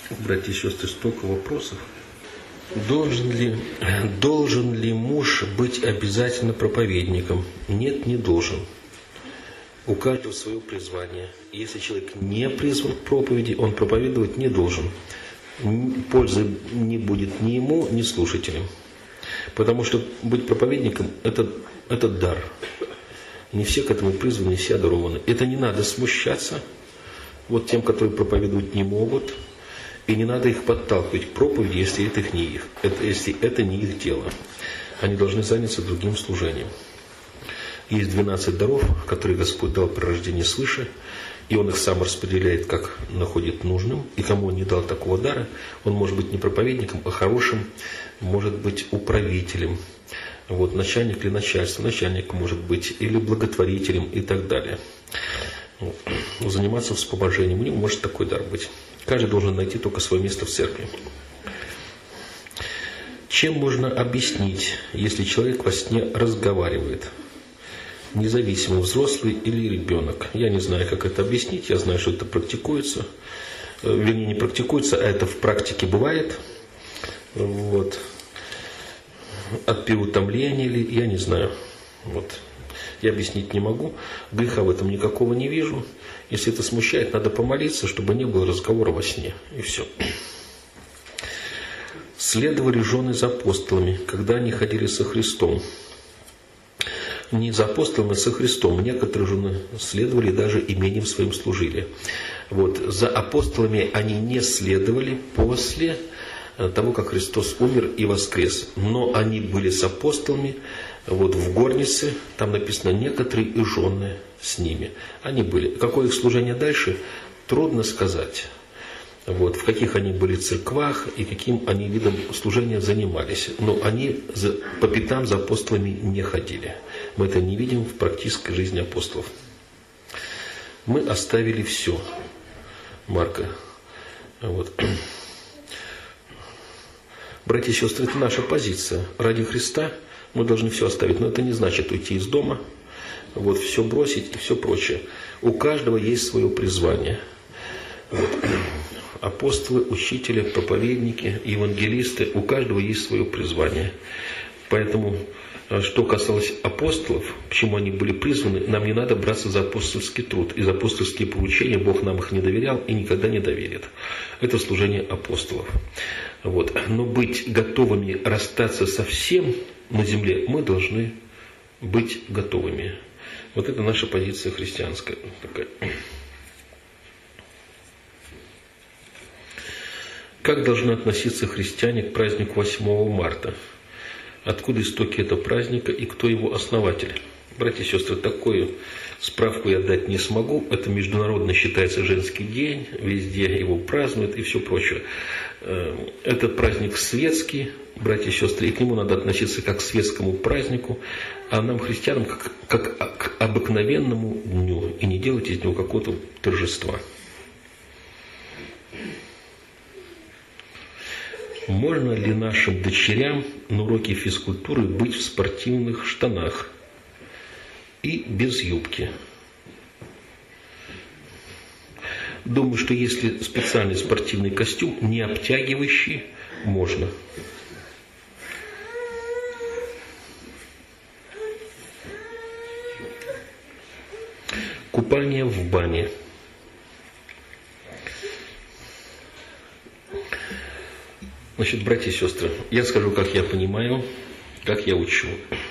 Братья и сестры, столько вопросов. Должен ли муж быть обязательно проповедником? Нет, не должен. У каждого свое призвание. Если человек не призван к проповеди, он проповедовать не должен. Пользы не будет ни ему, ни слушателям. Потому что быть проповедником – это дар. Не все к этому призваны, не все одарованы. Это не надо смущаться вот тем, которые проповедовать не могут. И не надо их подталкивать к проповеди, если это не их дело. Они должны заняться другим служением. Есть 12 даров, которые Господь дал при рождении свыше, и Он их сам распределяет, как находит нужным. И кому Он не дал такого дара, он может быть не проповедником, а хорошим, может быть управителем. Вот, начальник или начальство, начальник может быть, или благотворителем и так далее. Заниматься вспоможением, у него может такой дар быть. Каждый должен найти только свое место в церкви. Чем можно объяснить, если человек во сне разговаривает? Независимо, взрослый или ребенок. Я не знаю, как это объяснить. Я знаю, что это практикуется. Вернее, не практикуется, а это в практике бывает. Вот. От переутомления ли, я не знаю. Вот. Я объяснить не могу. Греха в этом никакого не вижу. Если это смущает, надо помолиться, чтобы не было разговора во сне. И все. Следовали жены за апостолами, когда они ходили со Христом. Не за апостолами, а со Христом. Некоторые жены следовали, даже имением своим служили. Вот. За апостолами они не следовали после того, как Христос умер и воскрес. Но они были с апостолами вот, в горнице. Там написано некоторые и жены с ними. Они были. Какое их служение дальше, трудно сказать. Вот, в каких они были церквах и каким они видом служения занимались. Но они по пятам за апостолами не ходили. Мы это не видим в практической жизни апостолов. Мы оставили все. Марка. Вот. Братья и сестры, это наша позиция. Ради Христа мы должны все оставить. Но это не значит уйти из дома, вот, все бросить и все прочее. У каждого есть свое призвание. Вот. Апостолы, учители, проповедники, евангелисты, у каждого есть свое призвание. Поэтому, что касалось апостолов, к чему они были призваны, нам не надо браться за апостольский труд. И за апостольские поручения Бог нам их не доверял и никогда не доверит. Это служение апостолов. Вот. Но быть готовыми расстаться со всем на земле мы должны быть готовыми. Вот это наша позиция христианская такая. Как должны относиться христиане к празднику 8 марта? Откуда истоки этого праздника и кто его основатель? Братья и сестры, такую справку я дать не смогу. Это международно считается женский день, везде его празднуют и все прочее. Этот праздник светский, братья и сестры, и к нему надо относиться как к светскому празднику, а нам, христианам, как к обыкновенному дню, и не делать из него какого-то торжества. Можно ли нашим дочерям на уроке физкультуры быть в спортивных штанах и без юбки? Думаю, что если специальный спортивный костюм, не обтягивающий, можно. Купание в бане. Значит, братья и сестры, я скажу, как я понимаю, как я учу.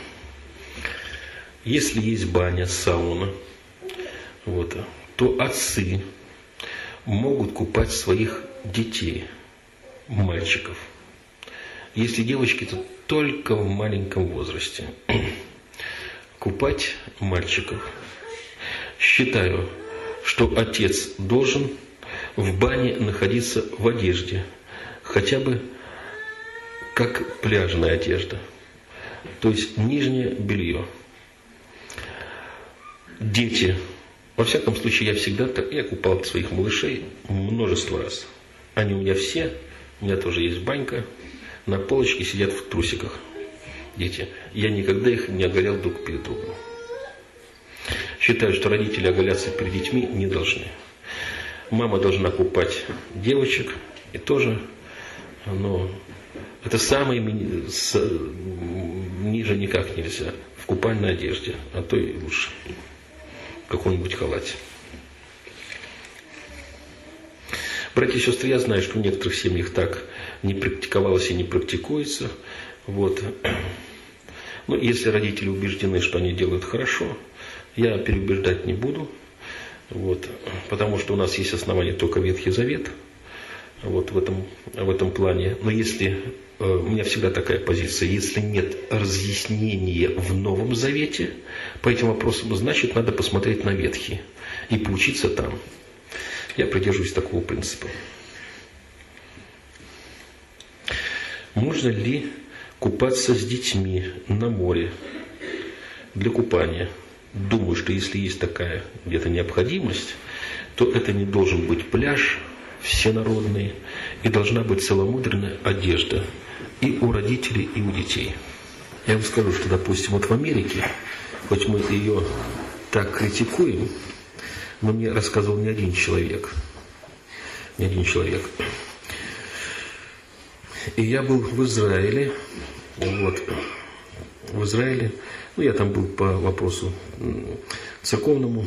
Если есть баня, сауна, вот, то отцы могут купать своих детей, мальчиков. Если девочки, то только в маленьком возрасте. Купать мальчиков. Считаю, что отец должен в бане находиться в одежде, хотя бы как пляжная одежда, то есть нижнее белье. Дети, во всяком случае, я купал своих малышей множество раз. Они у меня все, у меня тоже есть банька, на полочке сидят в трусиках дети. Я никогда их не оголял друг перед другом. Считаю, что родители оголяться перед детьми не должны. Мама должна купать девочек, И тоже, это самое ниже никак нельзя. В купальной одежде, а то и лучше. В каком-нибудь халате. Братья и сестры, я знаю, что в некоторых семьях так не практиковалось и не практикуется. Вот. Но если родители убеждены, что они делают хорошо, я переубеждать не буду. Вот. Потому что у нас есть основания только Ветхий Завет. Вот в этом плане. Но если, у меня всегда такая позиция, если нет разъяснения в Новом Завете по этим вопросам, значит, надо посмотреть на Ветхий и поучиться там. Я придерживаюсь такого принципа. Можно ли купаться с детьми на море для купания? Думаю, что если есть такая где-то необходимость, то это не должен быть пляж всенародный, и должна быть целомудренная одежда и у родителей, и у детей. Я вам скажу, что, допустим, вот в Америке, хоть мы ее так критикуем, но мне рассказывал не один человек. И я был в Израиле. Вот. В Израиле. Я там был по вопросу церковному.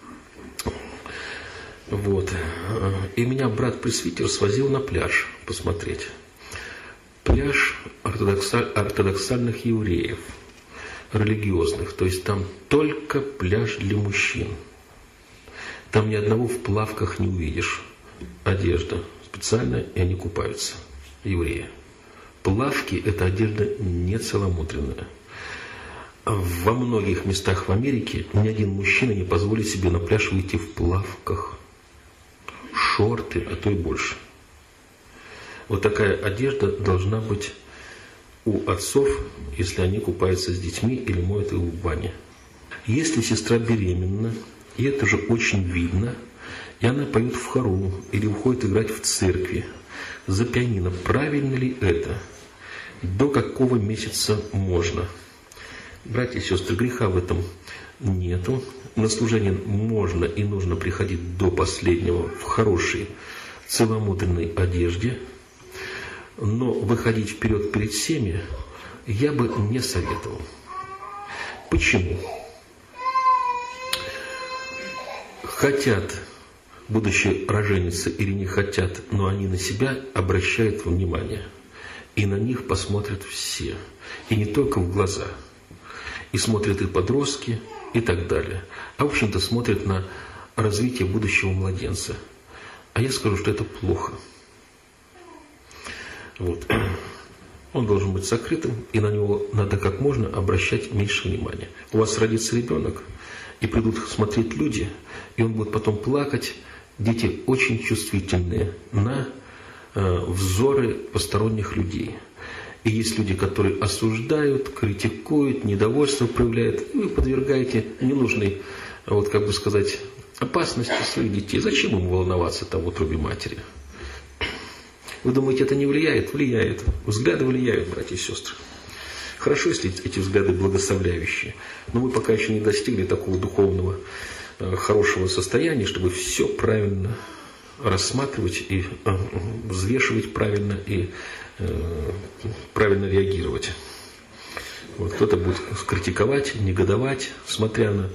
Вот. И меня брат-пресвитер свозил на пляж посмотреть. Пляж ортодоксальных евреев, религиозных. То есть там только пляж для мужчин. Там ни одного в плавках не увидишь. Одежда специальная, и они купаются, евреи. Плавки – это одежда не целомудренная. Во многих местах в Америке ни один мужчина не позволит себе на пляж выйти в плавках. Шорты, а то и больше. Вот такая одежда должна быть у отцов, если они купаются с детьми или моют их в бане. Если сестра беременна, и это же очень видно, и она поет в хору или уходит играть в церкви за пианино, правильно ли это? До какого месяца можно? Братья и сестры, греха в этом нету. На служение можно и нужно приходить до последнего в хорошей целомудренной одежде, но выходить вперед перед всеми я бы не советовал. Почему? Хотят будущие роженицы или не хотят, но они на себя обращают внимание. И на них посмотрят все. И не только в глаза. И смотрят и подростки, и так далее. А в общем-то смотрят на развитие будущего младенца. А я скажу, что это плохо. Вот. Он должен быть сокрытым, и на него надо как можно обращать меньше внимания. У вас родится ребенок, и придут смотреть люди, и он будет потом плакать. Дети очень чувствительные на взоры посторонних людей. И есть люди, которые осуждают, критикуют, недовольство проявляют. И вы подвергаете ненужной, опасности своих детей. Зачем им волноваться там в утробе матери? Вы думаете, это не влияет? Влияет. Взгляды влияют, братья и сестры. Хорошо, если эти взгляды благословляющие. Но мы пока еще не достигли такого духовного, хорошего состояния, чтобы все правильно рассматривать и взвешивать правильно и правильно реагировать. Вот, кто-то будет критиковать, негодовать, смотря на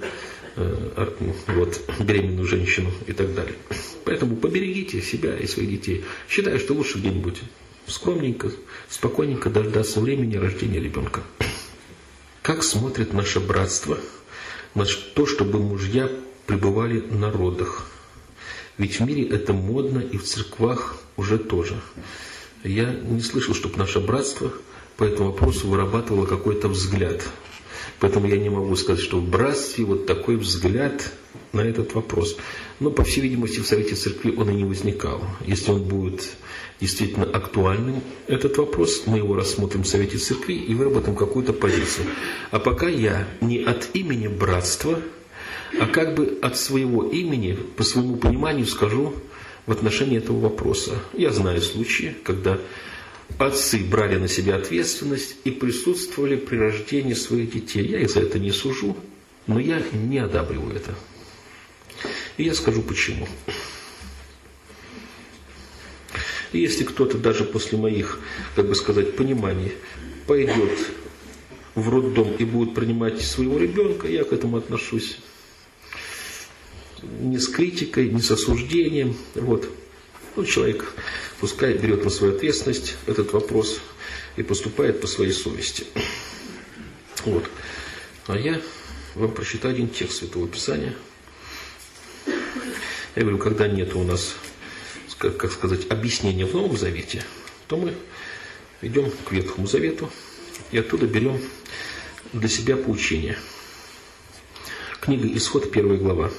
беременную женщину и так далее. Поэтому поберегите себя и своих детей. Считаю, что лучше где-нибудь скромненько, спокойненько дождаться времени рождения ребенка. Как смотрит наше братство на то, чтобы мужья пребывали на родах? Ведь в мире это модно, и в церквах уже тоже. Я не слышал, чтобы наше братство по этому вопросу вырабатывало какой-то взгляд. Поэтому я не могу сказать, что в братстве вот такой взгляд на этот вопрос. Но, по всей видимости, в Совете Церкви он и не возникал. Если он будет действительно актуальным, этот вопрос, мы его рассмотрим в Совете Церкви и выработаем какую-то позицию. А пока я не от имени братства, а как бы от своего имени, по своему пониманию скажу в отношении этого вопроса. Я знаю случаи, когда отцы брали на себя ответственность и присутствовали при рождении своих детей. Я их за это не сужу, но я не одабриваю это. И я скажу почему. И если кто-то даже после моих, как бы сказать, пониманий пойдет в роддом и будет принимать своего ребенка, я к этому отношусь не с критикой, не с осуждением. Вот. Ну, человек пускай берет на свою ответственность этот вопрос и поступает по своей совести. Вот. А я вам прочитаю один текст Святого Писания. Я говорю, когда нет у нас, как сказать, объяснения в Новом Завете, то мы идем к Ветхому Завету и оттуда берем для себя поучение. Книга Исход, 1 глава.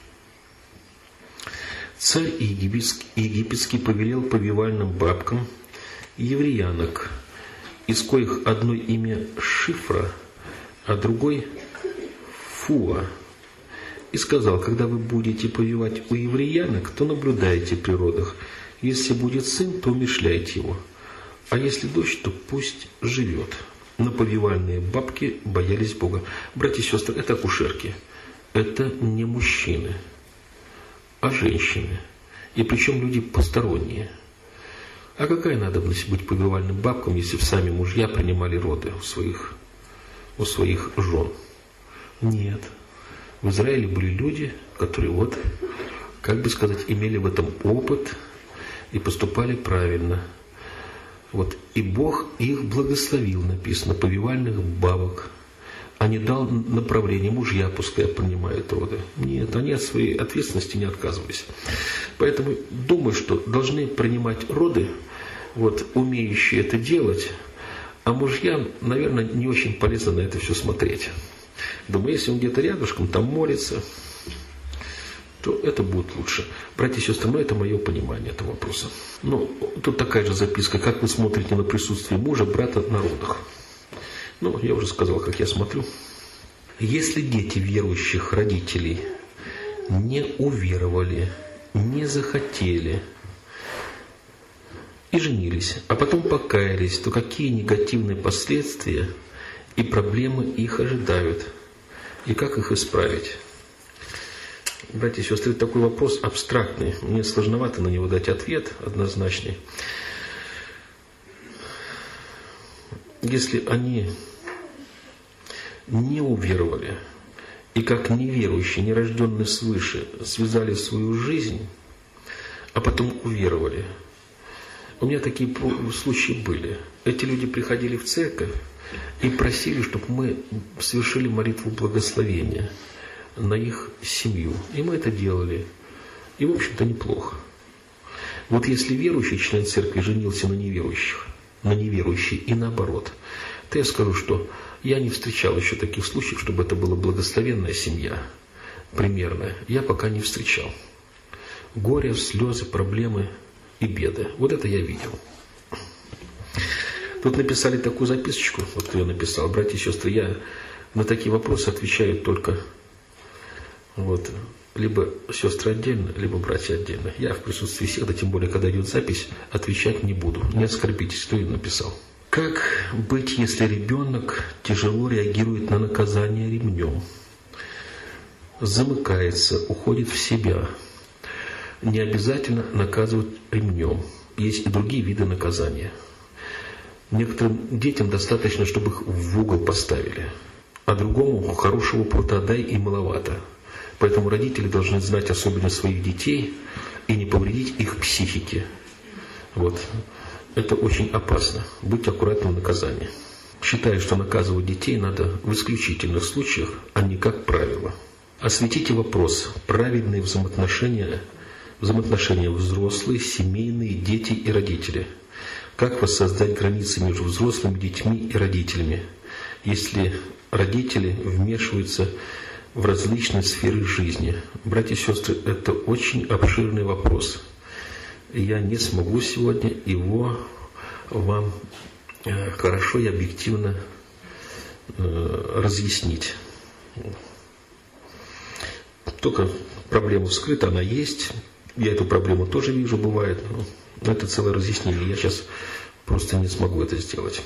Царь египетский повелел повивальным бабкам евреянок, из коих одно имя Шифра, а другой Фуа, и сказал: когда вы будете повивать у евреянок, то наблюдайте при родах. Если будет сын, то умерщвляйте его, а если дочь, то пусть живет. Но повивальные бабки боялись Бога. Братья и сестры, это акушерки, это не мужчины, а женщины. И причем люди посторонние. А какая надобность быть повивальным бабкам, если сами мужья принимали роды у своих жен? Нет. В Израиле были люди, которые вот, как бы сказать, имели в этом опыт и поступали правильно. Вот. И Бог их благословил, написано, повивальных бабок. А не дал направление, мужья пускай принимают роды. Нет, они от своей ответственности не отказывались. Поэтому думаю, что должны принимать роды, вот, умеющие это делать, а мужьям, наверное, не очень полезно на это все смотреть. Думаю, если он где-то рядышком, там молится, то это будет лучше. Братья и сестры, но это мое понимание этого вопроса. Ну, тут такая же записка. Как вы смотрите на присутствие мужа, брата на родах? Ну, я уже сказал, как я смотрю. Если дети верующих родителей не уверовали, не захотели и женились, а потом покаялись, то какие негативные последствия и проблемы их ожидают? И как их исправить? Братья и сестры, такой вопрос абстрактный. Мне сложновато на него дать ответ однозначный. Если они не уверовали и как неверующие, нерожденные свыше, связали свою жизнь, а потом уверовали. У меня такие случаи были. Эти люди приходили в церковь и просили, чтобы мы совершили молитву благословения на их семью. И мы это делали. И, в общем-то, неплохо. Вот если верующий член церкви женился на неверующей и наоборот, то я скажу, что я не встречал еще таких случаев, чтобы это была благословенная семья, примерная. Я пока не встречал. Горе, слезы, проблемы и беды. Вот это я видел. Тут написали такую записочку, вот кто ее написал. Братья и сестры, я на такие вопросы отвечаю только вот, либо сестры отдельно, либо братья отдельно. Я в присутствии всех, да тем более, когда идет запись, отвечать не буду. Не оскорбитесь, кто ее написал. Как быть, если ребенок тяжело реагирует на наказание ремнем? Замыкается, уходит в себя. Не обязательно наказывать ремнем. Есть и другие виды наказания. Некоторым детям достаточно, чтобы их в угол поставили. А другому хорошего прута дай и маловато. Поэтому родители должны знать особенности своих детей и не повредить их психике. Вот. Это очень опасно. Будьте аккуратны в наказании. Считаю, что наказывать детей надо в исключительных случаях, а не как правило. Осветите вопрос: правильные взаимоотношения взрослые, семейные, дети и родители. Как воссоздать границы между взрослыми, детьми и родителями, если родители вмешиваются в различные сферы жизни? Братья и сестры, это очень обширный вопрос. Я не смогу сегодня его вам хорошо и объективно разъяснить. Только проблема вскрыта, она есть. Я эту проблему тоже вижу, бывает. Но это целое разъяснение. Я сейчас просто не смогу это сделать.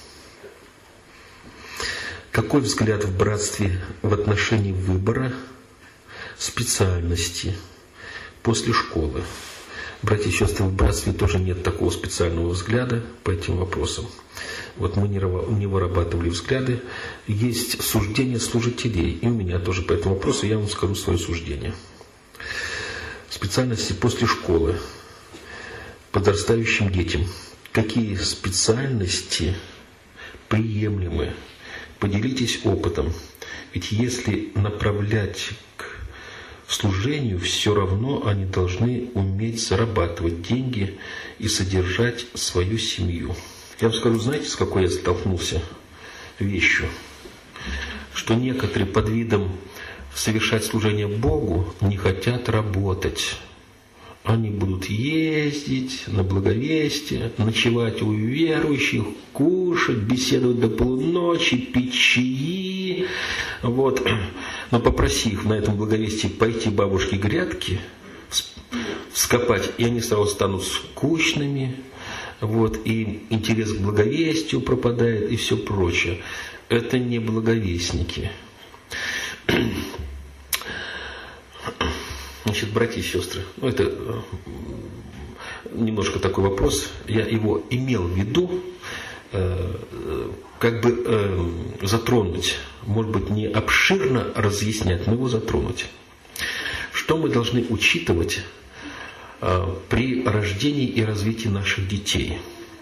Какой взгляд в братстве в отношении выбора специальности после школы? Братья и сестры, в братстве тоже нет такого специального взгляда по этим вопросам. Вот мы не вырабатывали взгляды. Есть суждение служителей. И у меня тоже по этому вопросу я вам скажу свое суждение. Специальности после школы подрастающим детям. Какие специальности приемлемы? Поделитесь опытом. Ведь если направлять к служению, все равно они должны уметь зарабатывать деньги и содержать свою семью. Я вам скажу, знаете, с какой я столкнулся вещью? Что некоторые под видом совершать служение Богу не хотят работать. Они будут ездить на Благовестие, ночевать у верующих, кушать, беседовать до полуночи, пить чаи. Вот. Но попроси их на этом Благовестии пойти бабушке грядки вскопать, и они сразу станут скучными. Вот. И интерес к Благовестию пропадает, и все прочее. Это не благовестники. Значит, братья и сестры, это немножко такой вопрос, я его имел в виду, затронуть, может быть, не обширно разъяснять, но его затронуть. Что мы должны учитывать при рождении и развитии наших детей?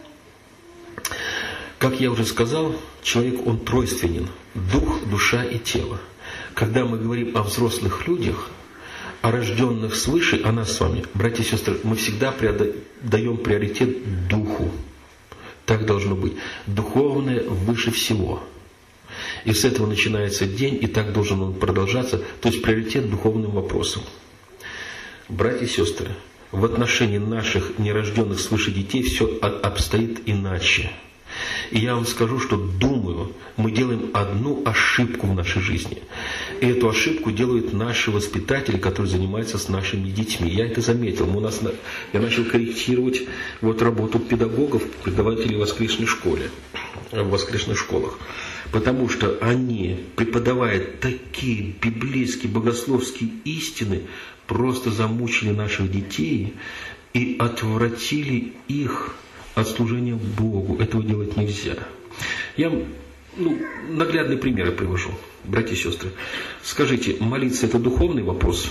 Как я уже сказал, человек, он тройственен, дух, душа и тело. Когда мы говорим о взрослых людях, о рожденных свыше, о нас с вами, братья и сестры, мы всегда даем приоритет духу. Так должно быть. Духовное выше всего. И с этого начинается день, и так должен он продолжаться. То есть приоритет духовным вопросам. Братья и сестры, в отношении наших нерожденных свыше детей все обстоит иначе. И я вам скажу, что, думаю, мы делаем одну ошибку в нашей жизни. И эту ошибку делают наши воспитатели, которые занимаются с нашими детьми. Я это заметил. Я начал корректировать работу педагогов, преподавателей в воскресной школе, в воскресных школах. Потому что они, преподавая такие библейские, богословские истины, просто замучили наших детей и отвратили их от служения Богу. Этого делать нельзя. Я наглядные примеры привожу. Братья и сестры, скажите, молиться – это духовный вопрос?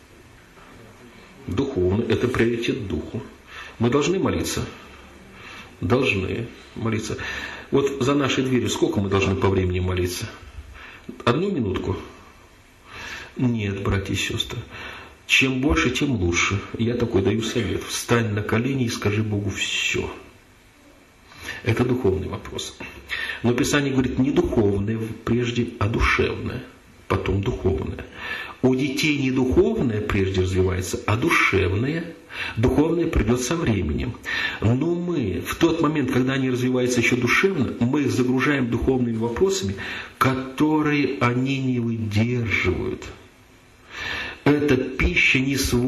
Духовный – это приоритет духу. Мы должны молиться? Должны молиться. Вот за нашей дверью сколько мы должны по времени молиться? 1 минутку? Нет, братья и сестры. Чем больше, тем лучше. Я такой даю совет. Встань на колени и скажи Богу все. Это духовный вопрос. Но Писание говорит не духовное прежде, а душевное, потом духовное. У детей не духовное прежде развивается, а душевное. Духовное придет со временем. Но мы в тот момент, когда они развиваются еще душевно, мы их загружаем духовными вопросами, которые они не выдерживают. Эта пища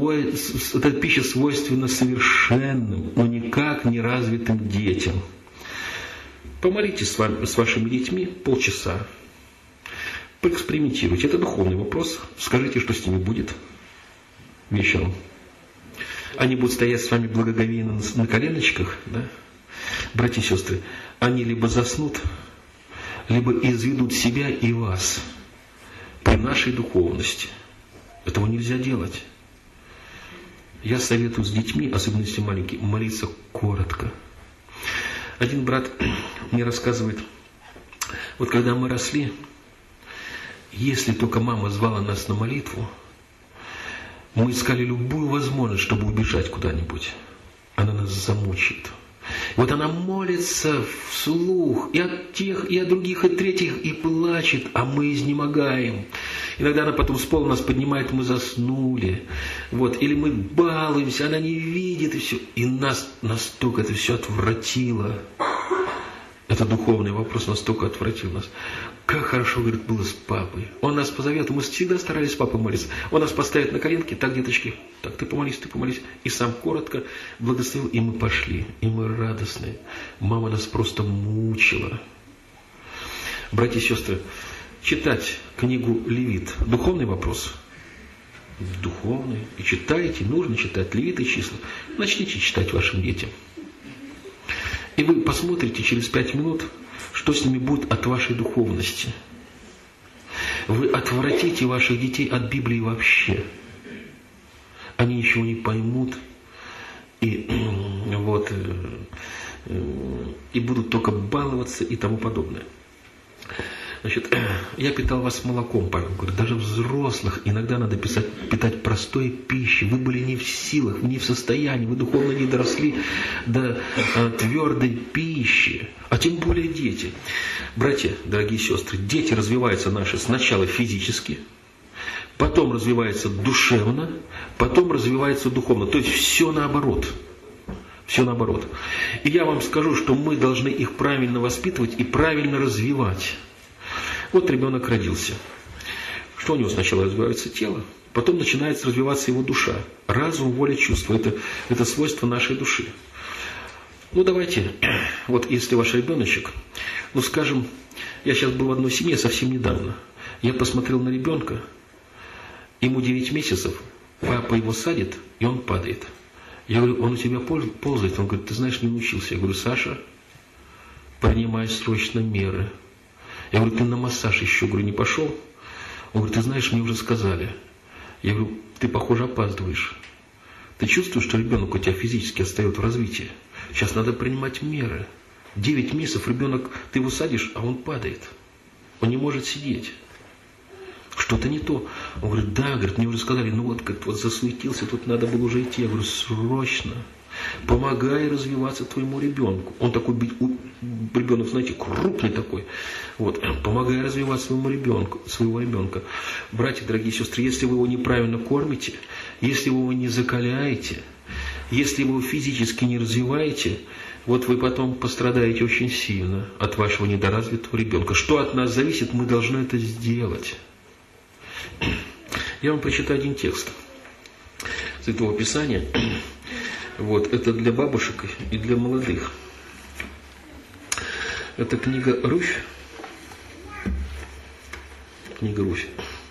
свойственна совершенным, но никак не развитым детям. Помолитесь с вашими детьми полчаса. Поэкспериментируйте. Это духовный вопрос. Скажите, что с ними будет вечером. Они будут стоять с вами благоговейно на коленочках, да? Братья и сестры, они либо заснут, либо изведут себя и вас при нашей духовности. Этого нельзя делать. Я советую с детьми, особенно если маленькие, молиться коротко. Один брат мне рассказывает, вот когда мы росли, если только мама звала нас на молитву, мы искали любую возможность, чтобы убежать куда-нибудь. Она нас замучит. Вот она молится вслух и от тех, и от других, и третьих, и плачет, а мы изнемогаем. Иногда она потом с пола нас поднимает, мы заснули. Вот. Или мы балуемся, она не видит, и все. И нас настолько это все отвратило. Это духовный вопрос настолько отвратил нас. Как хорошо, говорит, было с папой. Он нас позовет, и мы всегда старались с папой молиться. Он нас поставит на коленки, так, деточки, так, ты помолись. И сам коротко благословил, и мы пошли. И мы радостные. Мама нас просто мучила. Братья и сестры, читать книгу Левит – духовный вопрос? духовные, и читаете, нужно читать Левит и числа. Начните читать вашим детям. И вы посмотрите через 5 минут, что с ними будет от вашей духовности. Вы отвратите ваших детей от Библии вообще. Они ничего не поймут и будут только баловаться и тому подобное. Значит, я питал вас молоком, Павел говорит, даже взрослых иногда надо питать простой пищей. Вы были не в силах, не в состоянии, вы духовно не доросли до твердой пищи, а тем более дети. Братья, дорогие сестры, дети развиваются наши сначала физически, потом развиваются душевно, потом развиваются духовно. То есть все наоборот. Все наоборот. И я вам скажу, что мы должны их правильно воспитывать и правильно развивать. Вот ребенок родился. Что у него сначала развивается тело, потом начинает развиваться его душа. Разум, воля, чувство. Это свойство нашей души. Ну давайте, вот если ваш ребеночек, ну скажем, я сейчас был в одной семье совсем недавно. Я посмотрел на ребенка, ему 9 месяцев, папа его садит, и он падает. Я говорю, он у тебя ползает? Он говорит, ты знаешь, не научился. Я говорю, Саша, принимай срочно меры. Я говорю, ты на массаж еще, говорю, не пошел? Он говорит, ты знаешь, мне уже сказали. Я говорю, ты, похоже, опаздываешь. Ты чувствуешь, что ребенок у тебя физически отстает в развитии? Сейчас надо принимать меры. 9 месяцев ребенок, ты его садишь, а он падает. Он не может сидеть. Что-то не то. Он говорит, да, говорит, мне уже сказали, ну вот, как вот засуетился, тут надо было уже идти. Я говорю, срочно. Помогай развиваться твоему ребенку. Он такой, ребенок, знаете, крупный такой. Вот, помогай развивать своего ребенка. Братья, дорогие сестры, если вы его неправильно кормите, если вы его не закаляете, если вы его физически не развиваете, вот вы потом пострадаете очень сильно от вашего недоразвитого ребенка. Что от нас зависит, мы должны это сделать. Я вам прочитаю один текст Святого Писания. Вот, это для бабушек и для молодых. Это книга Руфь. Книга Руфь.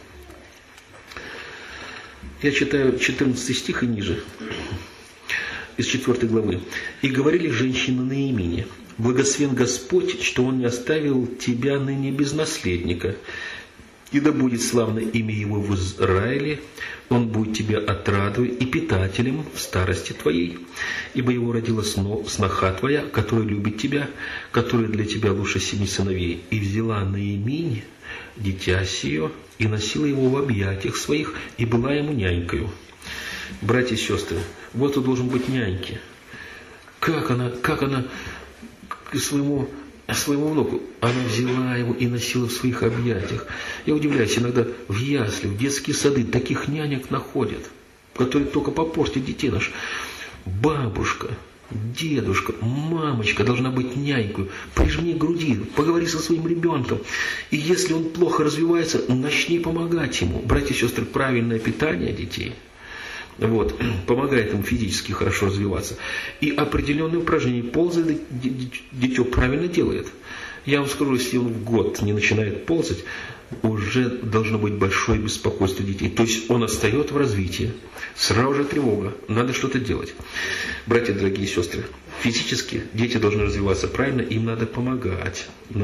Я читаю 14 стих и ниже, из 4 главы. «И говорили женщины Наимине, благословен Господь, что Он не оставил тебя ныне без наследника. И да будет славно имя Его в Израиле, Он будет тебе отрадой и питателем в старости твоей. Ибо Его родила сноха твоя, которая любит тебя, которая для тебя лучше 7 сыновей. И взяла Наиминь дитя сие, и носила его в объятиях своих, и была ему нянькою». Братья и сестры, вот и должен быть няньки. Как она к своему внуку, она взяла его и носила в своих объятиях. Я удивляюсь, иногда в ясли, в детские сады таких нянек находят, которые только попортят детей наших. Бабушка, дедушка, мамочка должна быть нянькой. Прижми к груди, поговори со своим ребенком. И если он плохо развивается, начни помогать ему. Братья и сестры, правильное питание детей помогает ему физически хорошо развиваться. И определенные упражнения, ползает дитё правильно делает. Я вам скажу, если он в год не начинает ползать, уже должно быть большое беспокойство детей. То есть он отстает в развитии. Сразу же тревога. Надо что-то делать. Братья, дорогие сестры, физически дети должны развиваться правильно, им надо помогать.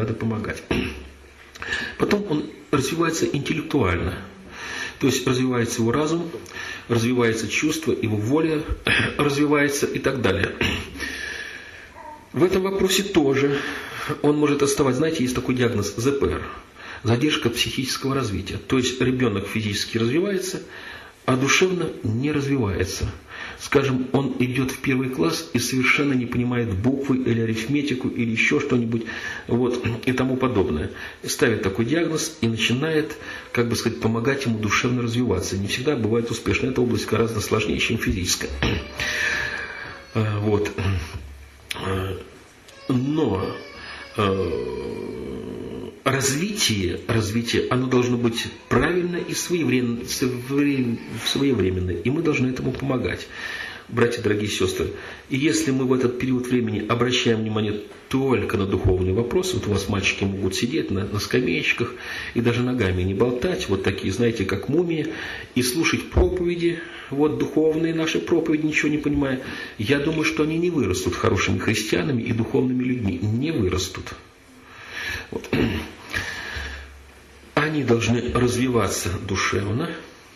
Потом он развивается интеллектуально. То есть развивается его разум, развивается чувство, его воля развивается и так далее. В этом вопросе тоже он может отставать. Знаете, есть такой диагноз ЗПР. Задержка психического развития. То есть ребенок физически развивается, а душевно не развивается. Скажем, он идет в 1 класс и совершенно не понимает буквы или арифметику или еще что-нибудь и тому подобное. Ставит такой диагноз и начинает, помогать ему душевно развиваться. Не всегда бывает успешно. Эта область гораздо сложнее, чем физическая. Но развитие, оно должно быть правильно и своевременно, и мы должны этому помогать. братья, дорогие сестры, и если мы в этот период времени обращаем внимание только на духовные вопросы, вот у вас мальчики могут сидеть на скамеечках и даже ногами не болтать, вот такие, знаете, как мумии, и слушать проповеди, вот духовные наши проповеди, ничего не понимая, я думаю, что они не вырастут хорошими христианами и духовными людьми, не вырастут. Вот. Они должны развиваться душевно,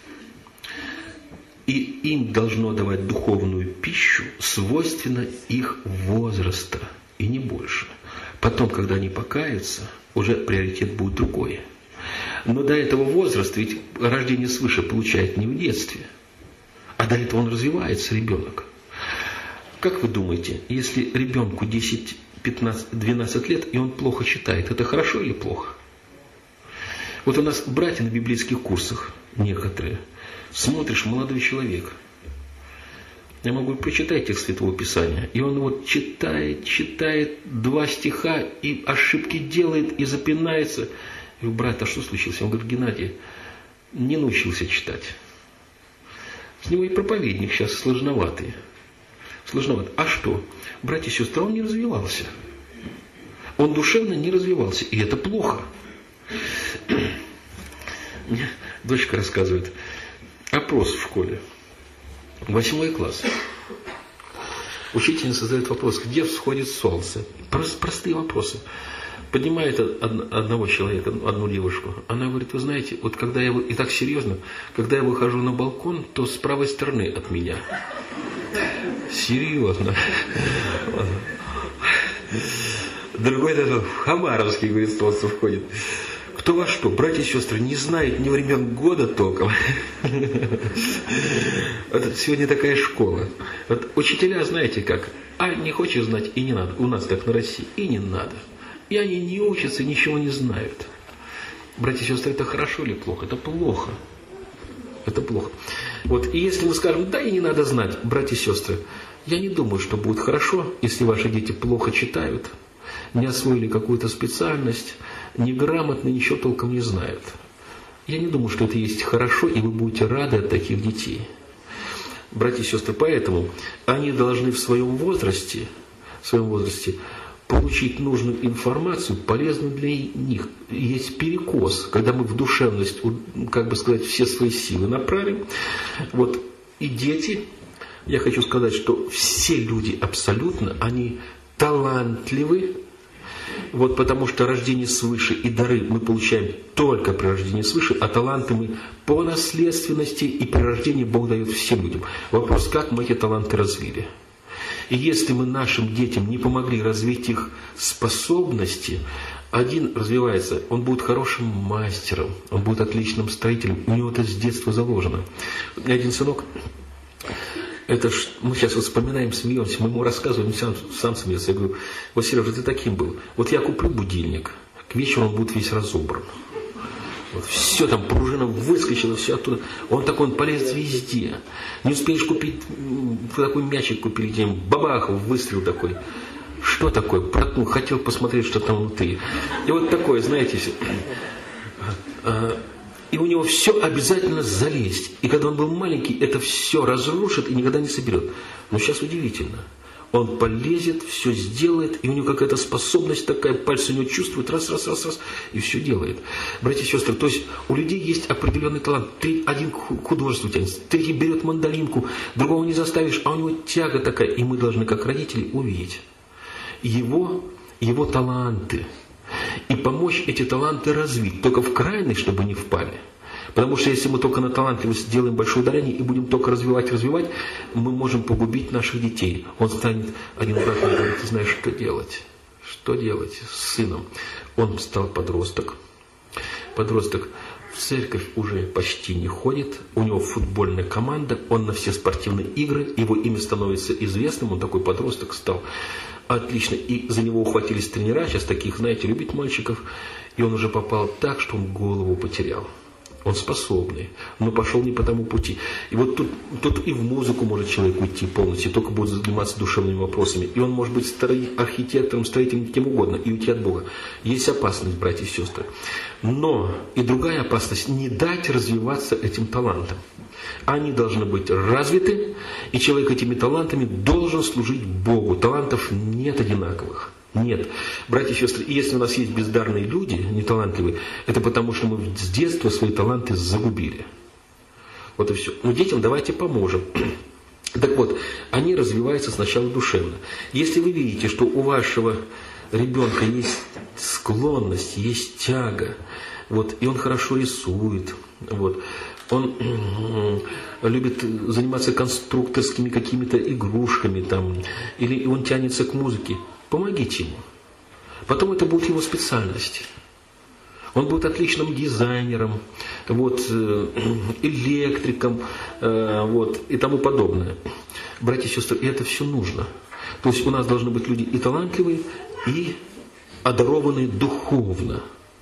и им должно давать духовную пищу, свойственно их возраста, и не больше. Потом, когда они покаются, уже приоритет будет другой. Но до этого возраста, ведь рождение свыше получает не в детстве, а до этого он развивается, ребенок. Как вы думаете, если ребенку 10, 15, 12 лет, и он плохо читает, это хорошо или плохо? Вот у нас братья на библейских курсах, некоторые, смотришь, молодой человек, я могу прочитать текст Святого Писания, и он вот читает 2 стиха, и ошибки делает, и запинается. Я говорю, брат, а что случилось? Он говорит, Геннадий, не научился читать. С него и проповедник сейчас сложноватый. А что? Братья и сестры, он не развивался. Он душевно не развивался, и это плохо. Мне дочка рассказывает, опрос в школе, 8 класс. Учительница задает вопрос, где всходит солнце. Простые вопросы. Поднимает одного человека, одну девушку. Она говорит, вы знаете, вот когда я, и так серьезно, когда я выхожу на балкон, то с правой стороны от меня. Серьезно. Другой даже в Хабаровске, говорит, солнце входит. Кто во что, братья и сестры, не знает ни времен года толком. Вот сегодня такая школа. Вот учителя, знаете как, не хочешь знать, и не надо. У нас так на России, и не надо. И они не учатся, ничего не знают. Братья и сестры, это хорошо или плохо? Это плохо. Это плохо. Вот, и если мы скажем, да, и не надо знать, братья и сестры, я не думаю, что будет хорошо, если ваши дети плохо читают, не освоили какую-то специальность, неграмотно, ничего толком не знают. Я не думаю, что это есть хорошо, и вы будете рады от таких детей. Братья и сестры, поэтому они должны в своем возрасте получить нужную информацию, полезную для них. Есть перекос, когда мы в душевность, как бы сказать, все свои силы направим. Вот и дети, я хочу сказать, что все люди абсолютно, они талантливы, вот потому что рождение свыше и дары мы получаем только при рождении свыше, а таланты мы по наследственности, и при рождении Бог дает всем людям. Вопрос, как мы эти таланты развили. И если мы нашим детям не помогли развить их способности, один развивается, он будет хорошим мастером, он будет отличным строителем, у него это с детства заложено. У меня один сынок, это ж, мы сейчас вот вспоминаем, смеемся, мы ему рассказываем, сам смеется. Я говорю, вот, Сережа, ты таким был. Вот я куплю будильник, к вечеру он будет весь разобран. Вот все там, пружина выскочила, все оттуда. Он такой, он полезет везде. Не успеешь купить, такой мячик купили, где бабах, выстрел такой. Что такое? Протнул, хотел посмотреть, что там внутри. И вот такое, знаете, и у него все обязательно залезть. И когда он был маленький, это все разрушит и никогда не соберет. Но сейчас удивительно. Он полезет, все сделает, и у него какая-то способность такая, пальцы у него чувствуют, раз, и все делает. Братья и сестры, то есть у людей есть определенный талант. Один художество тянется, третий берет мандолинку, другого не заставишь, а у него тяга такая. И мы должны, как родители, увидеть его таланты. И помочь эти таланты развить, только в крайность, чтобы не впали. Потому что если мы только на талантливость сделаем большое ударение и будем только развивать, мы можем погубить наших детей. Он станет, один брат мне говорит, ты знаешь, что делать? Что делать с сыном? Он стал подросток. Подросток в церковь уже почти не ходит. У него футбольная команда, он на все спортивные игры, его имя становится известным, он такой подросток стал. Отлично. И за него ухватились тренера, сейчас таких, знаете, любят мальчиков. И он уже попал так, что он голову потерял. он способный, но пошел не по тому пути. И вот тут и в музыку может человек уйти полностью, только будет заниматься душевными вопросами. И он может быть архитектором, строителем, кем угодно, и уйти от Бога. Есть опасность, братья и сестры. Но и другая опасность – не дать развиваться этим талантам. Они должны быть развиты, и человек этими талантами должен служить Богу. Талантов нет одинаковых. Нет. Братья и сестры, если у нас есть бездарные люди, неталантливые, это потому, что мы с детства свои таланты загубили. Вот и все. Но детям давайте поможем. Так вот, они развиваются сначала душевно. Если вы видите, что у вашего ребенка есть склонность, есть тяга, вот, и он хорошо рисует, вот, он любит заниматься конструкторскими какими-то игрушками, там, или он тянется к музыке, помогите ему. Потом это будет его специальность. Он будет отличным дизайнером, вот, электриком, вот, и тому подобное. Братья и сестры, это все нужно. То есть у нас должны быть люди и талантливые, и одарованные духовно.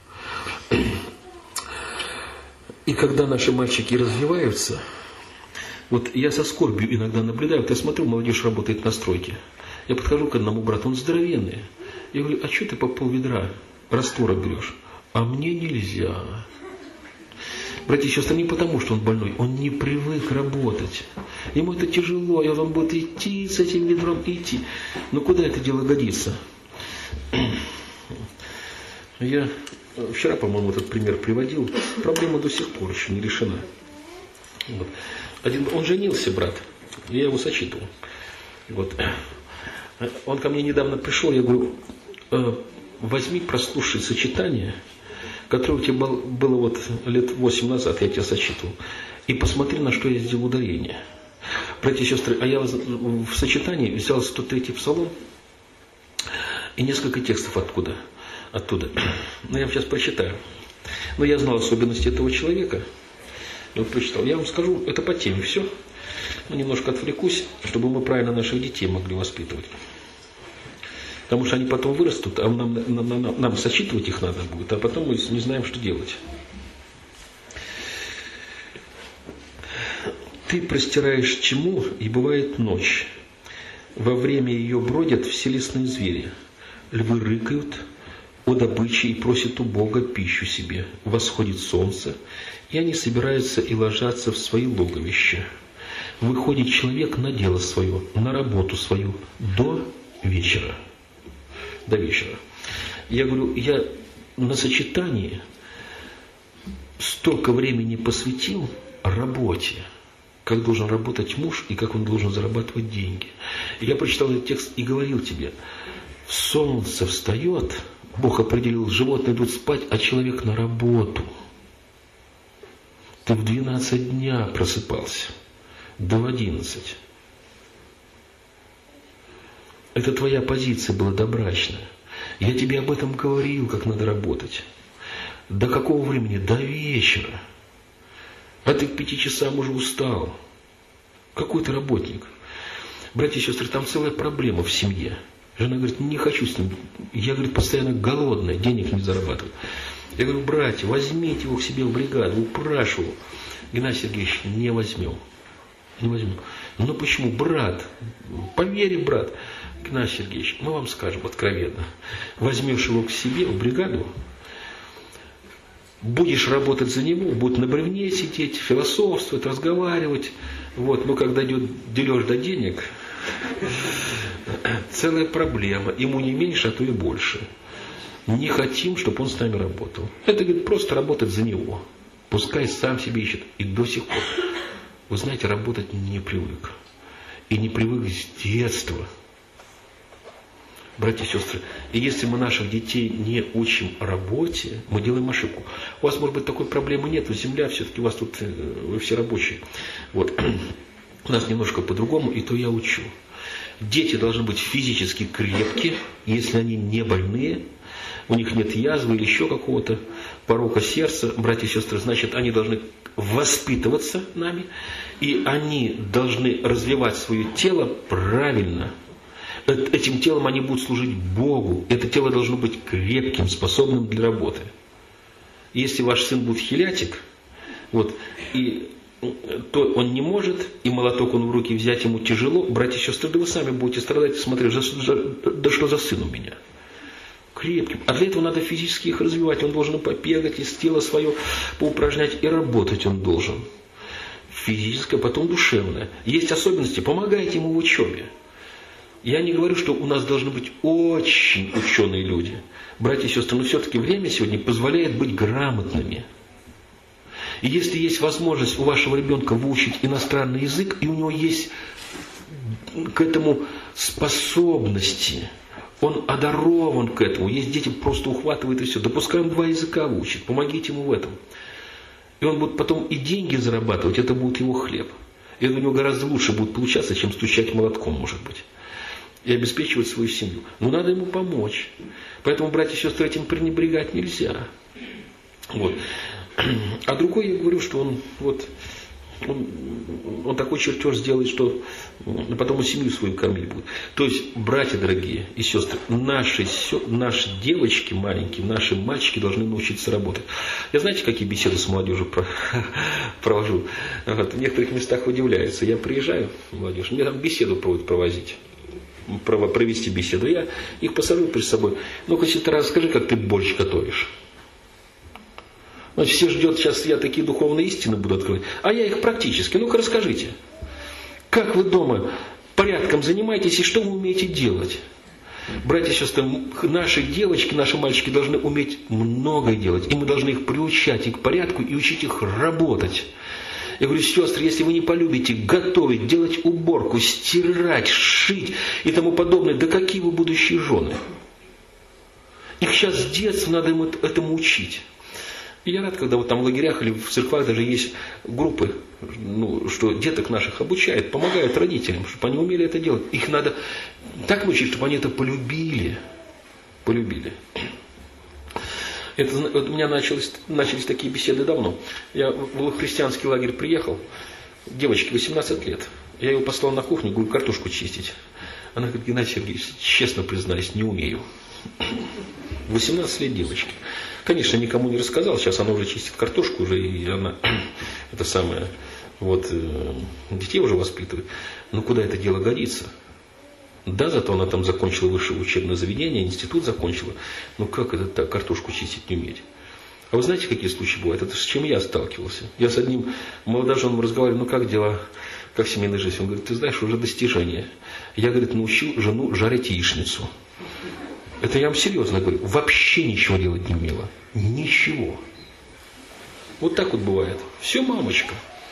И когда наши мальчики развиваются, вот я со скорбью иногда наблюдаю, вот я смотрю, молодежь работает на стройке. Я подхожу к одному брату, он здоровенный. Я говорю, а что ты по полведра раствора берешь? А мне нельзя. Братья и сестры, не потому, что он больной, он не привык работать. Ему это тяжело, и он будет идти с этим ведром, идти. Но куда это дело годится? Я вчера, по-моему, этот пример приводил. Проблема до сих пор еще не решена. Вот. Он женился, брат, и я его сочитывал. Вот. Он ко мне недавно пришел, я говорю, возьми, прослушай сочетание, которое у тебя было вот лет 8 назад, я тебя сочетывал, и посмотри, на что я сделал ударение. Братья и сестры, а я в сочетании взял 103-й псалом и несколько текстов оттуда. Но я вам сейчас прочитаю. Но я знал особенности этого человека. Вот прочитал. Я вам скажу, это по теме все. Но немножко отвлекусь, чтобы мы правильно наших детей могли воспитывать. Потому что они потом вырастут, а нам сочетывать их надо будет, а потом мы не знаем, что делать. Ты простираешь тьму, и бывает ночь. Во время ее бродят все лесные звери. Львы рыкают о добыче и просят у Бога пищу себе. Восходит солнце, и они собираются и ложатся в свои логовища. Выходит человек на дело свое, на работу свою до вечера. До вечера. Я говорю, я на сочетании столько времени посвятил работе, как должен работать муж и как он должен зарабатывать деньги. И я прочитал этот текст и говорил тебе, солнце встает, Бог определил, животные идут спать, а человек на работу. Ты в 12 дня просыпался, до 11. Это твоя позиция была добрачная. Я тебе об этом говорил, как надо работать. До какого времени? До вечера. А ты к 5 часам уже устал. Какой ты работник? Братья и сестры, там целая проблема в семье. Жена говорит, не хочу с ним. Я, говорит, постоянно голодная, денег не зарабатываю. Я говорю, братья, возьмите его к себе в бригаду, упрашиваю. Геннадий Сергеевич, не возьмем. Не возьмем. Но почему? Брат, поверь, брат. Геннадий Сергеевич, мы вам скажем откровенно. Возьмешь его к себе в бригаду, будешь работать за него, будет на бревне сидеть, философствовать, разговаривать. Вот. Но когда идет дележ до денег, целая проблема. Ему не меньше, а то и больше. Не хотим, чтобы он с нами работал. Это, говорит, просто работать за него. Пускай сам себе ищет. И до сих пор. Вы знаете, работать не привык. И не привык с детства. Братья и сестры, и если мы наших детей не учим работе, мы делаем ошибку. У вас, может быть, такой проблемы нет, земля, все-таки у вас тут, вы все рабочие. Вот. У нас немножко по-другому, и то я учу. Дети должны быть физически крепкие, если они не больные, у них нет язвы или еще какого-то порока сердца, братья и сестры, значит, они должны воспитываться нами, и они должны развивать свое тело правильно. Этим телом они будут служить Богу. Это тело должно быть крепким, способным для работы. Если ваш сын будет хилятик, Вот. И то он не может, и молоток он в руки взять ему тяжело. Братья и сестры, да вы сами будете страдать и смотреть, да что за сын у меня? Крепким. А для этого надо физически их развивать. Он должен побегать, из тела свое поупражнять, и работать он должен. Физическое, потом душевное. Есть особенности, помогайте ему в учебе. Я не говорю, что у нас должны быть очень ученые люди. Братья и сестры, но все-таки время сегодня позволяет быть грамотными. И если есть возможность у вашего ребенка выучить иностранный язык, и у него есть к этому способности, он одарован к этому, есть дети, просто ухватывают и все, да пускай он 2 языка выучит, помогите ему в этом. И он будет потом и деньги зарабатывать, это будет его хлеб. И это у него гораздо лучше будет получаться, чем стучать молотком, может быть. И обеспечивать свою семью. Но надо ему помочь. Поэтому, братья и сестры, этим пренебрегать нельзя. Вот. А другой, я говорю, что он такой чертеж сделает, что потом он семью свою кормить будет. То есть, братья дорогие и сестры, наши девочки маленькие, наши мальчики должны научиться работать. Я знаете, какие беседы с молодежью провожу? Вот, в некоторых местах удивляются. Я приезжаю, молодежь, мне там беседу проводить. Провести беседу. Я их посажу перед собой. Ну-ка, если ты расскажи, как ты борщ готовишь. Значит, все ждет, сейчас я такие духовные истины буду открывать. А я их практически. Ну-ка, расскажите. Как вы дома порядком занимаетесь и что вы умеете делать? Братья и сестры, наши девочки, наши мальчики должны уметь многое делать. И мы должны их приучать и к порядку, и учить их работать. Я говорю, сестры, если вы не полюбите готовить, делать уборку, стирать, шить и тому подобное, да какие вы будущие жены? Их сейчас с детства надо им этому учить. И я рад, когда вот там в лагерях или в церквах даже есть группы, что деток наших обучают, помогают родителям, чтобы они умели это делать. Их надо так научить, чтобы они это полюбили. Полюбили. Это, у меня начались такие беседы давно. Я в христианский лагерь приехал, девочке 18 лет. Я ее послал на кухню, говорю, картошку чистить. Она говорит, Геннадий Сергеевич, честно признаюсь, не умею. 18 лет девочки. Конечно, никому не рассказал, сейчас она уже чистит картошку, уже и она, это самое, вот, детей уже воспитывает. Но куда это дело годится? Да, зато она там закончила высшее учебное заведение, институт закончила. Но как это так, картошку чистить не уметь? А вы знаете, какие случаи бывают? Это с чем я сталкивался. Я с одним молодоженом разговариваю, ну как дела, как семейная жизнь? Он говорит, ты знаешь, уже достижение. Я, говорит, научил жену жарить яичницу. Это я вам серьезно говорю. Вообще ничего делать не умела. Ничего. Вот так вот бывает. Все, мамочка.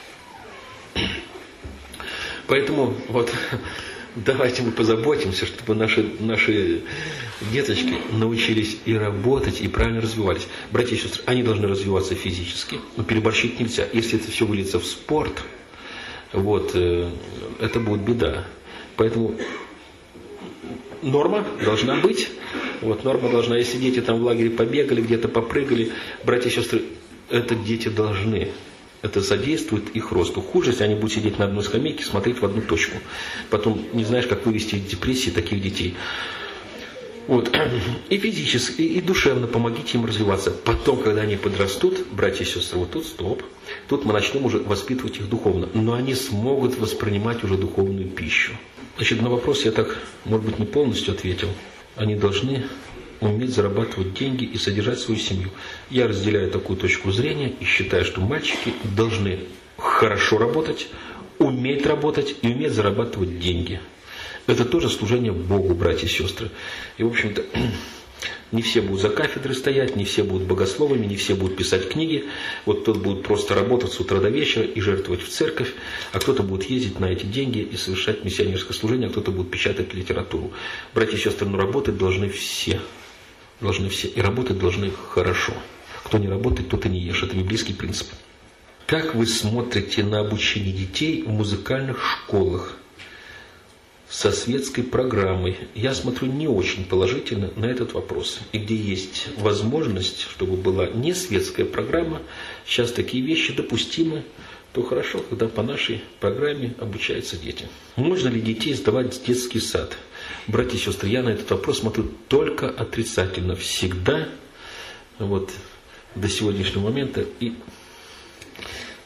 Поэтому вот давайте мы позаботимся, чтобы наши деточки научились и работать, и правильно развивались. Братья и сестры, они должны развиваться физически, но переборщить нельзя. Если это все выльется в спорт, вот, это будет беда. Поэтому норма должна быть. Вот, норма должна, если дети там в лагере побегали, где-то попрыгали, братья и сестры, это дети должны. Это содействует их росту. Хуже, если они будут сидеть на одной скамейке, смотреть в одну точку. Потом не знаешь, как вывести из депрессии таких детей. Вот. И физически, и душевно помогите им развиваться. Потом, когда они подрастут, братья и сестры, вот тут стоп. Тут мы начнем уже воспитывать их духовно. Но они смогут воспринимать уже духовную пищу. Значит, на вопрос я так, может быть, не полностью ответил. Они должны уметь зарабатывать деньги и содержать свою семью. Я разделяю такую точку зрения и считаю, что мальчики должны хорошо работать, уметь работать и уметь зарабатывать деньги. Это тоже служение Богу, братья и сестры. И, в общем-то, не все будут за кафедрой стоять, не все будут богословами, не все будут писать книги. Вот кто-то будет просто работать с утра до вечера и жертвовать в церковь, а кто-то будет ездить на эти деньги и совершать миссионерское служение, а кто-то будет печатать литературу. Братья и сестры, но работать должны все. Должны все. И работать должны хорошо. Кто не работает, тот и не ешь. Это библейский принцип. Как вы смотрите на обучение детей в музыкальных школах со светской программой? Я смотрю не очень положительно на этот вопрос. И где есть возможность, чтобы была не светская программа, сейчас такие вещи допустимы, то хорошо, когда по нашей программе обучаются дети. Можно ли детей сдавать в детский сад? Братья и сестры, я на этот вопрос смотрю только отрицательно. Всегда, вот, до сегодняшнего момента. И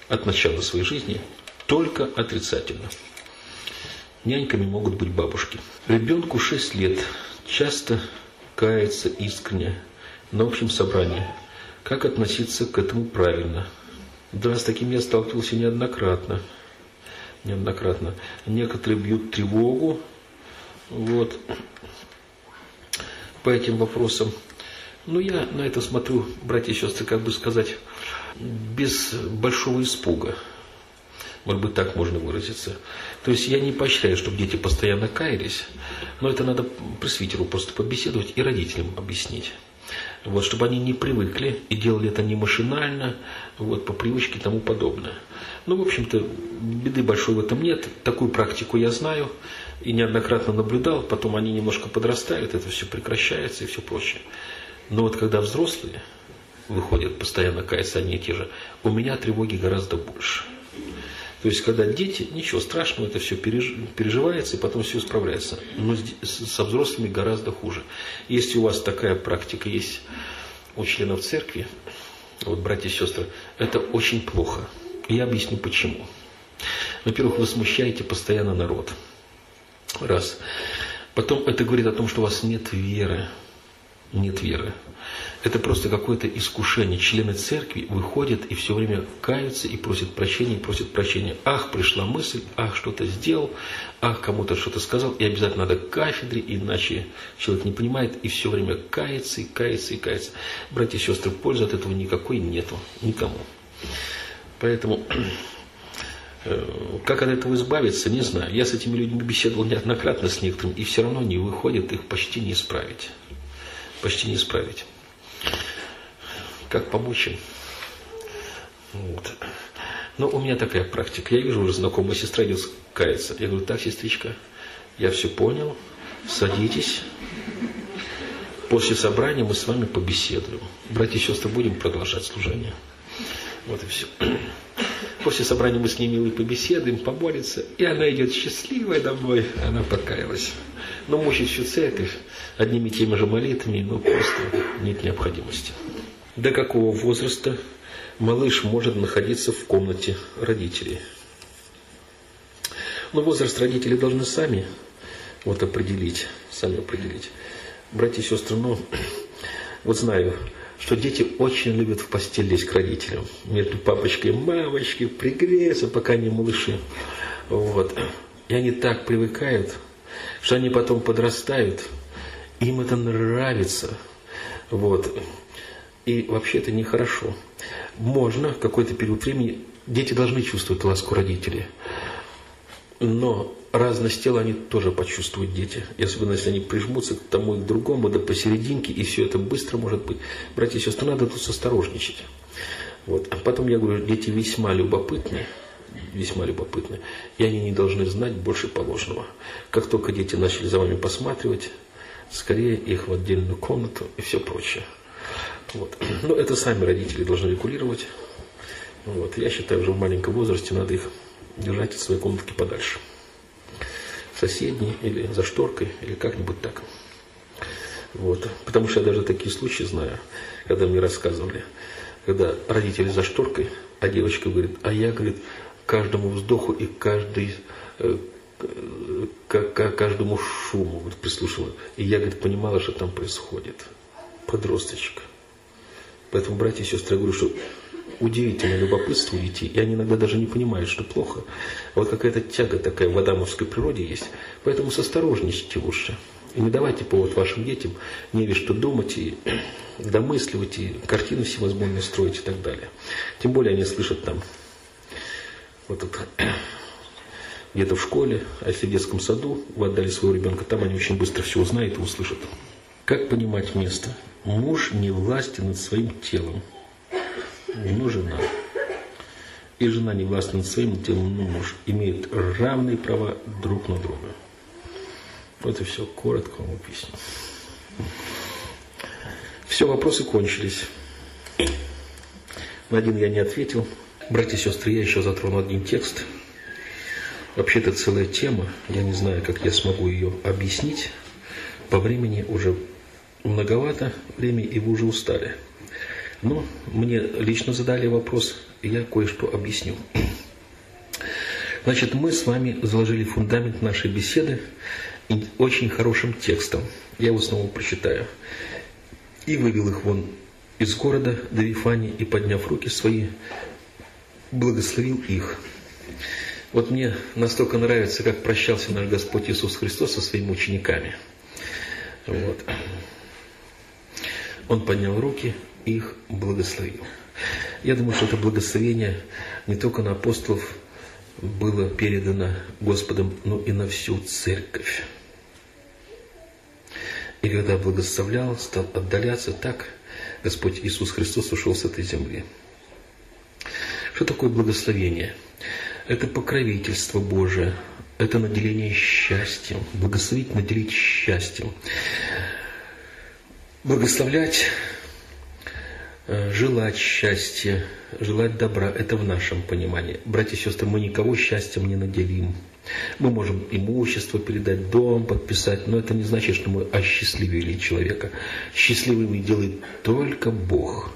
от начала своей жизни только отрицательно. Няньками могут быть бабушки. Ребенку 6 лет, часто кается искренне на общем собрании. Как относиться к этому правильно? Да, с таким я сталкивался неоднократно. Некоторые бьют тревогу по этим вопросам. Но я на это смотрю, братья и сестры, как бы сказать, без большого испуга. Может быть, так можно выразиться. То есть я не поощряю, чтобы дети постоянно каялись, но это надо пресвитеру просто побеседовать и родителям объяснить. Чтобы они не привыкли и делали это не машинально, по привычке и тому подобное. В общем-то, беды большой в этом нет. Такую практику я знаю и неоднократно наблюдал. Потом они немножко подрастают, это все прекращается и все прочее. Но когда взрослые выходят постоянно каяться одни и те же, у меня тревоги гораздо больше. То есть, когда дети, ничего страшного, это все переживается и потом все исправляется. Но со взрослыми гораздо хуже. Если у вас такая практика есть у членов церкви, братья и сестры, это очень плохо. И я объясню почему. Во-первых, вы смущаете постоянно народ. Раз. Потом это говорит о том, что у вас нет веры. Нет веры. Это просто какое-то искушение. Члены церкви выходят и все время каются и просят прощения, Ах, пришла мысль, ах, что-то сделал, ах, кому-то что-то сказал, и обязательно надо к кафедре, иначе человек не понимает, и все время кается. Братья и сестры, пользы от этого никакой нету, никому. Поэтому, как от этого избавиться, не знаю. Я с этими людьми беседовал неоднократно с некоторыми, и все равно не выходит, их почти не исправить. Как помочь им? Но у меня такая практика. Я вижу, уже знакомая сестра идет каяться. Я говорю: так, сестричка, я все понял, садитесь. После собрания мы с вами побеседуем. Братья и сестры, будем продолжать служение. Вот и все. После собрания мы с ней мило побеседуем, помолимся, и она идет счастливая домой. Она покаялась. Но мучить всю церковь одними и теми же молитвами, просто нет необходимости. До какого возраста малыш может находиться в комнате родителей? Возраст родителей должны сами определить. Братья и сестры, знаю, что дети очень любят в постель лезть к родителям. Между папочкой и мамочкой пригреться, пока они малыши. И они так привыкают, что они потом подрастают, им это нравится. И вообще это нехорошо. Можно в какой-то период времени, дети должны чувствовать ласку родителей. Но разность тела они тоже почувствуют, дети. И особенно, если они прижмутся к тому и к другому, да посерединке, и все это быстро может быть. Братья и сестры, надо тут осторожничать. А потом я говорю, дети весьма любопытны, и они не должны знать больше положенного. Как только дети начали за вами посматривать, скорее их в отдельную комнату и все прочее. Но это сами родители должны регулировать. Я считаю, уже в маленьком возрасте надо их держать от своей комнатки подальше. В соседней или за шторкой, или как-нибудь так. Потому что я даже такие случаи знаю, когда мне рассказывали, когда родители за шторкой, а девочка говорит, а я, говорит, каждому вздоху и каждому шуму прислушивала. И я, говорит, понимала, что там происходит. Подросточек. Поэтому, братья и сестры, я говорю, что удивительное любопытство у детей, и они иногда даже не понимают, что плохо. Какая-то тяга такая в адамовской природе есть. Поэтому осторожничайте лучше. И не давайте повод вашим детям не ведь что думать и домысливать, и картины всевозможные строить и так далее. Тем более они слышат там где-то в школе, а если в детском саду вы отдали своего ребенка, там они очень быстро все узнают и услышат. Как понимать место? Муж не властен над своим телом, но жена. И жена не властна над своим телом, но муж. Имеют равные права друг на друга. Вот и все, коротко вам объясню. Все, вопросы кончились. На один я не ответил. Братья и сестры, я еще затрону один текст. Вообще это целая тема. Я не знаю, как я смогу ее объяснить. По времени уже многовато времени, и вы уже устали. Но мне лично задали вопрос, и я кое-что объясню. Значит, мы с вами заложили фундамент нашей беседы очень хорошим текстом. Я его снова прочитаю. «И вывел их вон из города до Вифании, и, подняв руки свои, благословил их». Вот мне настолько нравится, как прощался наш Господь Иисус Христос со своими учениками. Вот. Он поднял руки и их благословил. Я думаю, что это благословение не только на апостолов было передано Господом, но и на всю церковь. И когда благословлял, стал отдаляться, так Господь Иисус Христос ушел с этой земли. Что такое благословение? Это покровительство Божие, это наделение счастьем. Благословить, наделить счастьем. Благословлять, желать счастья, желать добра – это в нашем понимании. Братья и сестры, мы никого счастьем не наделим. Мы можем имущество передать, дом подписать, но это не значит, что мы осчастливили человека. Счастливыми делает только Бог.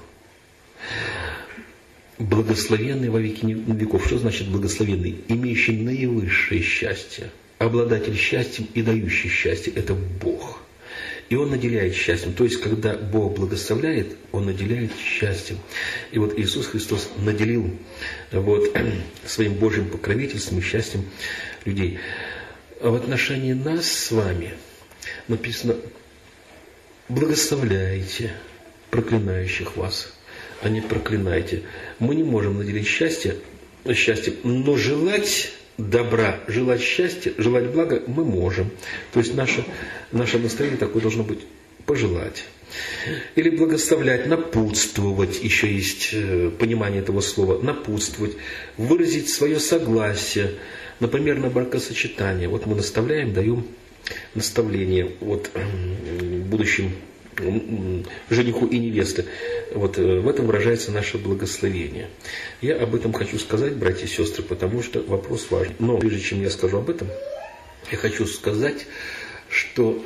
Благословенный во веки веков. Что значит благословенный? Имеющий наивысшее счастье. Обладатель счастьем и дающий счастье – это Бог. И Он наделяет счастьем. То есть, когда Бог благословляет, Он наделяет счастьем. И вот Иисус Христос наделил своим Божьим покровительством и счастьем людей. А в отношении нас с вами написано: благословляйте проклинающих вас, а не проклинайте. Мы не можем наделить счастьем, но желать добра, желать счастья, желать блага мы можем. То есть наше настроение такое должно быть: пожелать. Или благословлять, напутствовать, еще есть понимание этого слова, напутствовать, выразить свое согласие, например, на бракосочетание. Вот мы наставляем, даем наставление будущим жениху и невесте. Вот в этом выражается наше благословение. Я об этом хочу сказать, братья и сестры, потому что вопрос важный. Но прежде чем я скажу об этом, я хочу сказать, что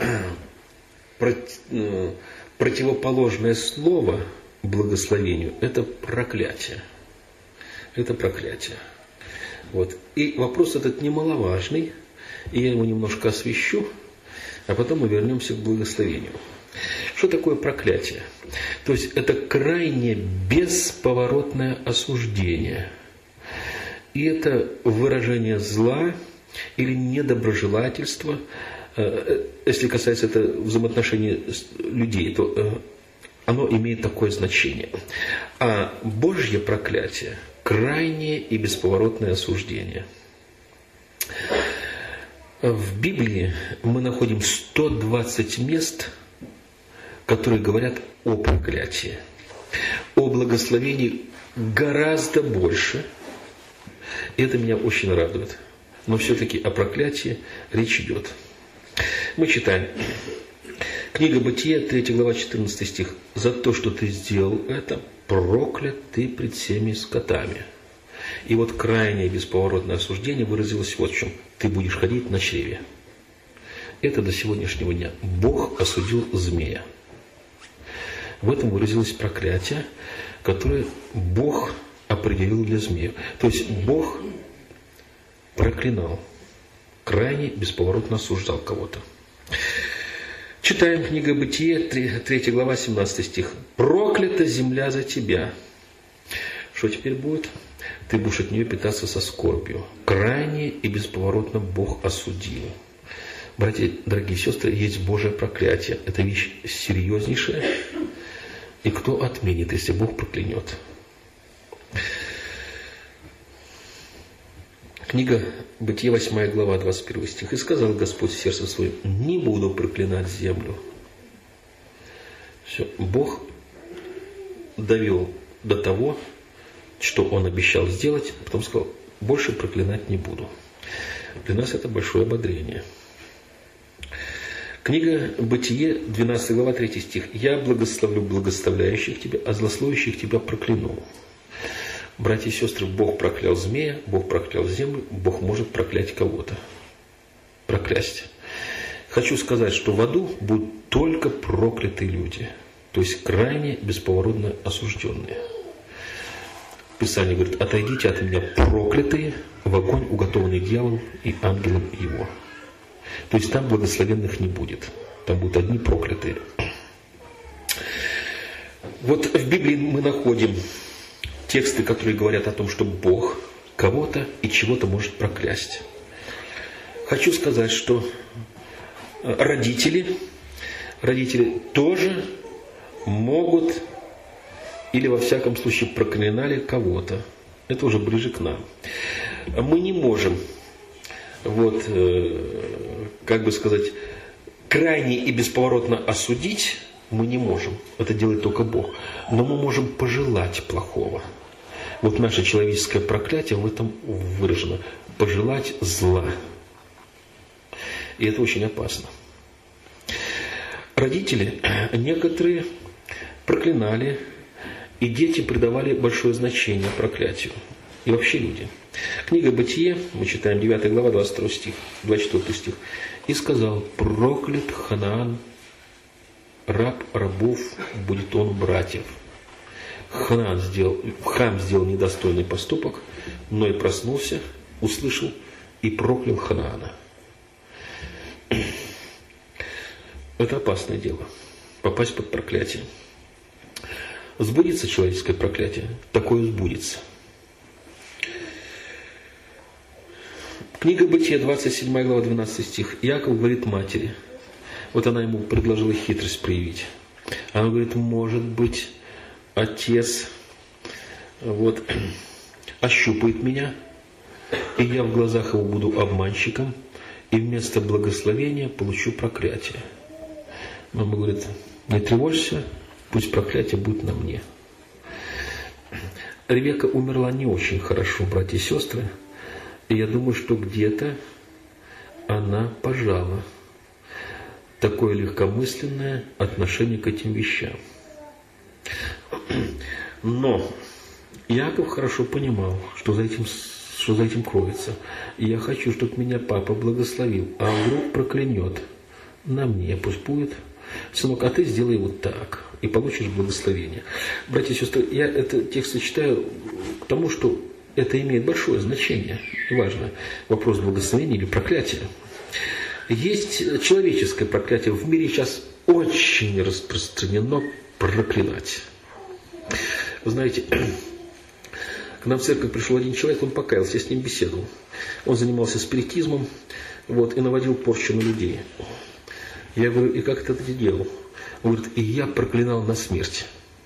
противоположное слово благословению – это проклятие. Это проклятие. Вот. И вопрос этот немаловажный, и я его немножко освещу, а потом мы вернемся к благословению. Что такое проклятие? То есть это крайне бесповоротное осуждение. И это выражение зла или недоброжелательства. Если касается это взаимоотношений людей, то оно имеет такое значение. А Божье проклятие – крайнее и бесповоротное осуждение. В Библии мы находим 120 мест, которые говорят о проклятии. О благословении гораздо больше. И это меня очень радует. Но все-таки о проклятии речь идет. Мы читаем. Книга Бытия, 3 глава, 14 стих. «За то, что ты сделал это, проклят ты пред всеми скотами». И вот крайнее бесповоротное осуждение выразилось вот в чем. Ты будешь ходить на чреве. Это до сегодняшнего дня. Бог осудил змея. В этом выразилось проклятие, которое Бог определил для змея. То есть Бог проклинал, крайне бесповоротно осуждал кого-то. Читаем книга Бытия, 3 глава, 17 стих. «Проклята земля за тебя». Что теперь будет? Ты будешь от нее питаться со скорбью. Крайне и бесповоротно Бог осудил. Братья, дорогие сестры, есть Божие проклятие. Это вещь серьезнейшая. И кто отменит, если Бог проклянет? Книга Бытия, 8 глава, 21 стих. «И сказал Господь в сердце своем: не буду проклинать землю». Все, Бог довел до того, что Он обещал сделать, потом сказал: больше проклинать не буду. Для нас это большое ободрение. Книга Бытие, 12 глава, 3 стих. «Я благословлю благословляющих тебя, а злословящих тебя прокляну». Братья и сестры, Бог проклял змея, Бог проклял землю, Бог может проклясть кого-то. Проклясть. Хочу сказать, что в аду будут только проклятые люди. то есть крайне бесповоротно осужденные. Писание говорит: отойдите от меня, проклятые, в огонь, уготованный дьяволу и ангелам его. То есть там благословенных не будет, там будут одни проклятые. Вот в Библии мы находим тексты, которые говорят о том, что Бог кого-то и чего-то может проклясть. Хочу сказать, что родители тоже могут или во всяком случае проклинали кого-то. Это уже ближе к нам. Мы не можем, как бы сказать, крайне и бесповоротно осудить, мы не можем. Это делает только Бог. Но мы можем пожелать плохого. Вот наше человеческое проклятие в этом выражено. Пожелать зла. И это очень опасно. Родители некоторые проклинали, и дети придавали большое значение проклятию. И вообще люди. Книга Бытие, мы читаем 9 глава, 22 стих, 24 стих. «И сказал: проклят Ханаан, раб рабов, будет он братьев». Хам сделал недостойный поступок, но и проснулся, услышал и проклял Ханаана. Это опасное дело, попасть под проклятие. Сбудется человеческое проклятие, такое сбудется. Книга Бытия, 27 глава, 12 стих. Иаков говорит матери, вот она ему предложила хитрость проявить. Она говорит: может быть, отец ощупает меня, и я в глазах его буду обманщиком, и вместо благословения получу проклятие. Мама говорит: не тревожься, пусть проклятие будет на мне. Ревекка умерла не очень хорошо, братья и сестры. И я думаю, что где-то она пожала такое легкомысленное отношение к этим вещам. Но Иаков хорошо понимал, что за этим кроется. И я хочу, чтобы меня папа благословил, а вдруг проклянет. На мне пусть будет. Сынок, а ты сделай вот так, и получишь благословение. Братья и сестры, я этот текст читаю к тому, что это имеет большое значение. Важно, вопрос благословения или проклятия. Есть человеческое проклятие. В мире сейчас очень распространено проклинать. Вы знаете, к нам в церковь пришел один человек, он покаялся, я с ним беседовал. Он занимался спиритизмом и наводил порчу на людей. Я говорю: и как ты это делал? Он говорит: и я проклинал на смерть.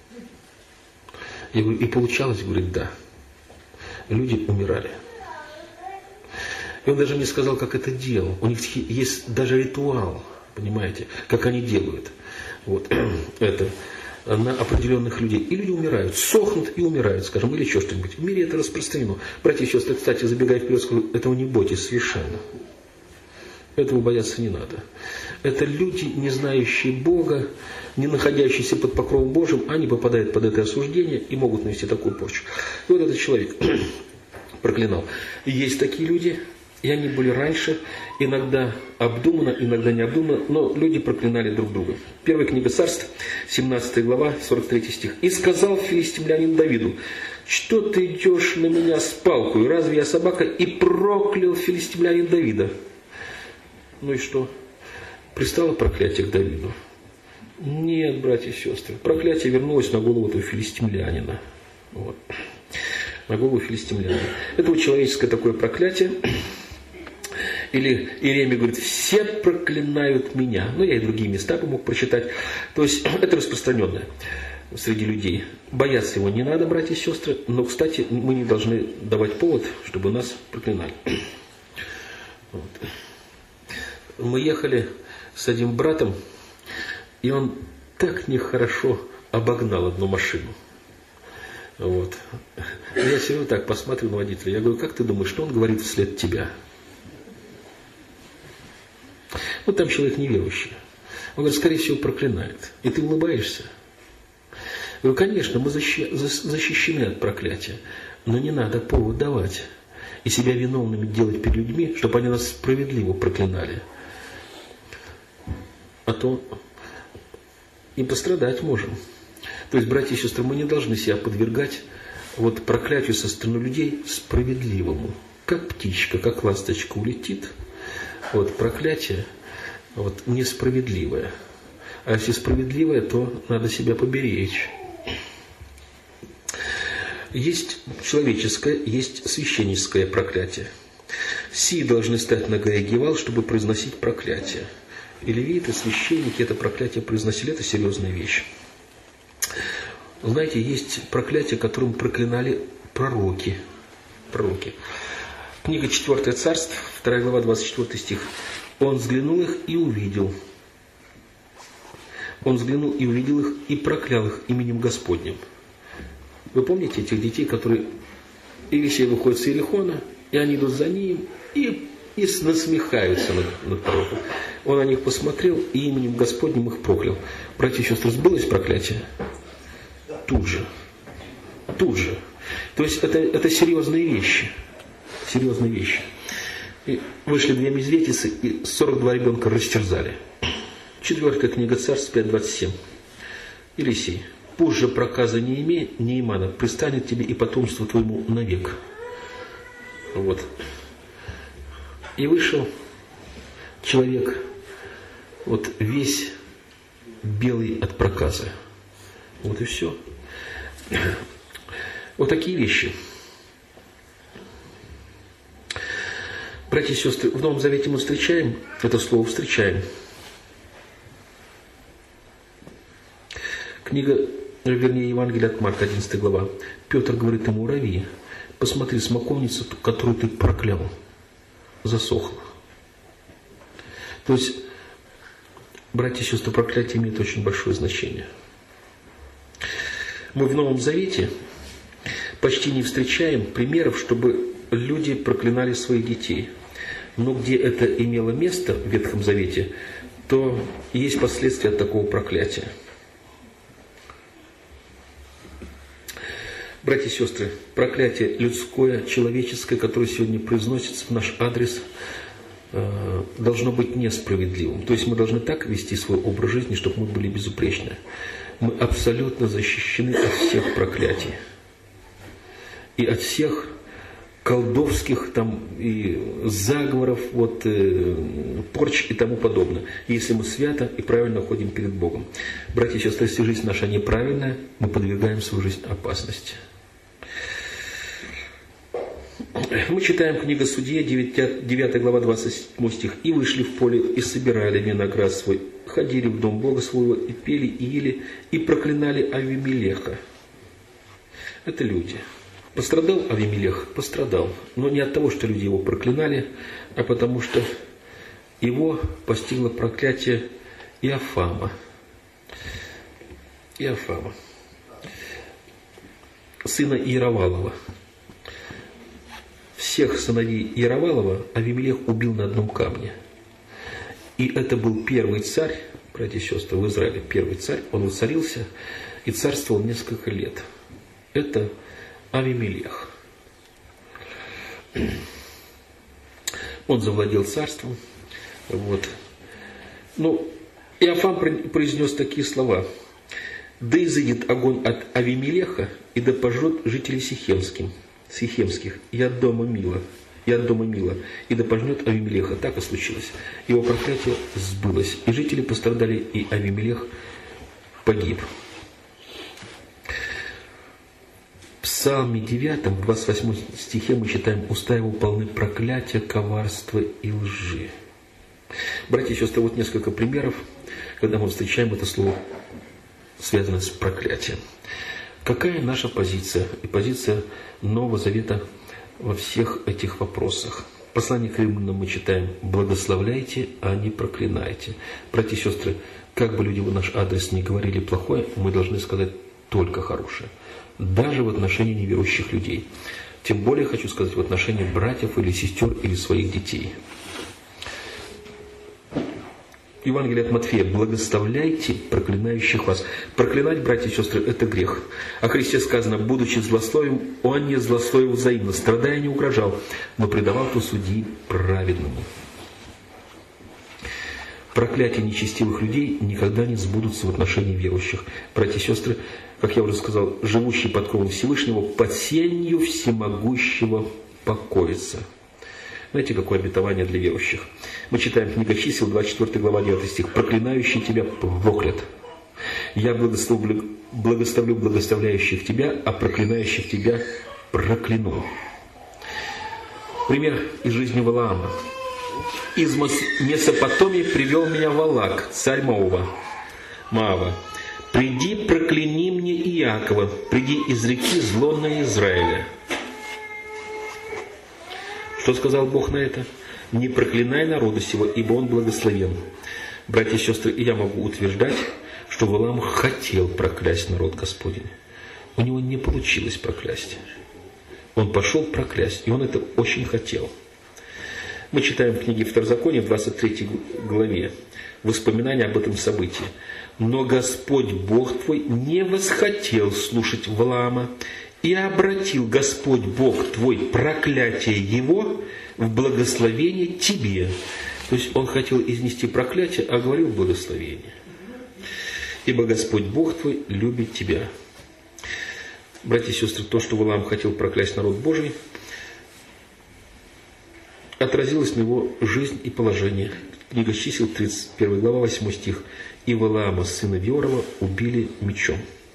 Я говорю: и получалось? Говорит: да. Люди умирали. И он даже мне сказал, как это делал. У них есть даже ритуал, понимаете, как они делают. Это на определенных людей. И люди умирают, сохнут и умирают, скажем, или еще что-нибудь. В мире это распространено. Братья и сестры, кстати, забегая вперед, скажу, этого не бойтесь совершенно. Этого бояться не надо. Это люди, не знающие Бога, не находящиеся под покровом Божьим, они попадают под это осуждение и могут нанести такую порчу. И вот этот человек проклинал. И есть такие люди, и они были раньше, иногда обдуманно, иногда необдуманно, но люди проклинали друг друга. Первая книга Царств, 17 глава, 43 стих. «И сказал филистимлянин Давиду: что ты идешь на меня с палкой? Разве я собака?» И проклял филистимлянин Давида. Ну и что? Пристало проклятие к Давиду? Нет, братья и сестры. Проклятие вернулось на голову этого филистимлянина. На голову филистимлянина. Это вот человеческое такое проклятие. Или Иеремия говорит: все проклинают меня. Я и другие места мог прочитать. То есть это распространенное среди людей. Бояться его не надо, братья и сестры. Но, кстати, мы не должны давать повод, чтобы нас проклинали. Мы ехали с одним братом, и он так нехорошо обогнал одну машину. Я сижу так, посмотрю на водителя. Я говорю: как ты думаешь, что он говорит вслед тебя? Там человек неверующий. Он говорит: скорее всего, проклинает. И ты улыбаешься. Я говорю: конечно, мы защищены от проклятия, но не надо повод давать и себя виновными делать перед людьми, чтобы они нас справедливо проклинали. А то и пострадать можем. То есть, братья и сестры, мы не должны себя подвергать вот проклятию со стороны людей справедливому. Как птичка, как ласточка улетит, вот проклятие вот, несправедливое. А если справедливое, то надо себя поберечь. Есть человеческое, есть священническое проклятие. Сии должны стать на горе Гивал, чтобы произносить проклятие. И левиты, священники это проклятие произносили, это серьезная вещь. Знаете, есть проклятие, которым проклинали пророки. Книга 4 Царств, 2 глава, 24 стих. Он взглянул их и увидел. Он взглянул и увидел их и проклял их именем Господним. Вы помните этих детей, которые Елисей выходит с Иерихона, и они идут за ним и насмехаются над пророком. Он на них посмотрел и именем Господним их проклял. Братья и сестры, сбылось проклятие? Тут же. То есть это серьезные вещи. Серьезные вещи. И вышли две медведицы и 42 ребенка растерзали. 4 книга Царств 5:27. Елисей. Пусть же проказа Неимана пристанет тебе и потомству твоему навек. Вот. И вышел человек, вот весь белый от проказы. Вот и все. Вот такие вещи. Братья и сестры, в Новом Завете мы встречаем, это слово встречаем. Евангелие от Марка, 11 глава. Петр говорит ему: Рави, посмотри, смоковница, которую ты проклял, засохла. То есть, братья и сестры, проклятие имеет очень большое значение. Мы в Новом Завете почти не встречаем примеров, чтобы люди проклинали своих детей. Но где это имело место в Ветхом Завете, то есть последствия от такого проклятия. Братья и сестры, проклятие людское, человеческое, которое сегодня произносится в наш адрес, должно быть несправедливым. То есть мы должны так вести свой образ жизни, чтобы мы были безупречны. Мы абсолютно защищены от всех проклятий. И от всех колдовских там, и заговоров, вот, порч и тому подобное. Если мы свято и правильно ходим перед Богом. Братья и сестры, если жизнь наша неправильная, мы подвергаем свою жизнь опасности. Мы читаем книгу Судья, 9 глава, 27 стих. «И вышли в поле, и собирали виноград свой, ходили в дом Бога своего, и пели, и ели, и проклинали Авимелеха». Это люди. Пострадал Авимелех? Пострадал. Но не от того, что люди его проклинали, а потому что его постигло проклятие Иофама. Сына Иеровалова. Всех сыновей Иеровалова Авимелех убил на одном камне. И это был первый царь, братья и сестры, в Израиле первый царь. Он воцарился и царствовал несколько лет. Это Авимелех. Он завладел царством. Вот. Ну, Иофам произнес такие слова: «Да изыдет огонь от Авимелеха, и да пожрет жителей Сихемских, и от дома Мила, и да пожнет Авимелеха». Так и случилось. Его проклятие сбылось, и жители пострадали, и Авимелех погиб. В Псалме 9, в 28 стихе мы читаем: «Уста его полны проклятия, коварства и лжи». Братья и сестры, вот несколько примеров, когда мы встречаем это слово, связанное с проклятием. Какая наша позиция и позиция Нового Завета во всех этих вопросах? Послание к Римлянам мы читаем: «Благословляйте, а не проклинайте». Братья и сестры, как бы люди в наш адрес не говорили плохое, мы должны сказать только хорошее. Даже в отношении неверующих людей. Тем более, хочу сказать, в отношении братьев или сестер или своих детей. Евангелие от Матфея: «Благословляйте проклинающих вас». Проклинать, братья и сестры, это грех. О Христе сказано: «Будучи злословим, он не злословил взаимно, страдая не угрожал, но предавал то судьи праведному». Проклятия нечестивых людей никогда не сбудутся в отношении верующих. Братья и сестры, как я уже сказал, живущий под кровом Всевышнего, под сенью всемогущего покоится. Знаете, какое обетование для верующих? Мы читаем книга Чисел, 24 глава, 9 стих. «Проклинающий тебя проклят. Я благословлю благословляющих тебя, а проклинающих тебя прокляну». Пример из жизни Валаама. «Из Месопотамии привел меня Валак, царь Моава. Приди, прокляни мне Иакова, приди, изреки зло на Израиля». Что сказал Бог на это? «Не проклинай народа сего, ибо он благословен». Братья и сестры, и я могу утверждать, что Валаам хотел проклясть народ Господень. У него не получилось проклясть. Он пошел проклясть, и он это очень хотел. Мы читаем в книге Второзакония, 23 главе, воспоминания об этом событии. «Но Господь Бог твой не восхотел слушать Валаама, и обратил Господь Бог твой проклятие его в благословение тебе». То есть он хотел изнести проклятие, а говорил благословение. «Ибо Господь Бог твой любит тебя». Братья и сестры, то, что Валаам хотел проклясть народ Божий, отразилось на его жизнь и положение. Книга Чисел, 31 глава, 8 стих. «И Валаама, сына Виорова, убили мечом».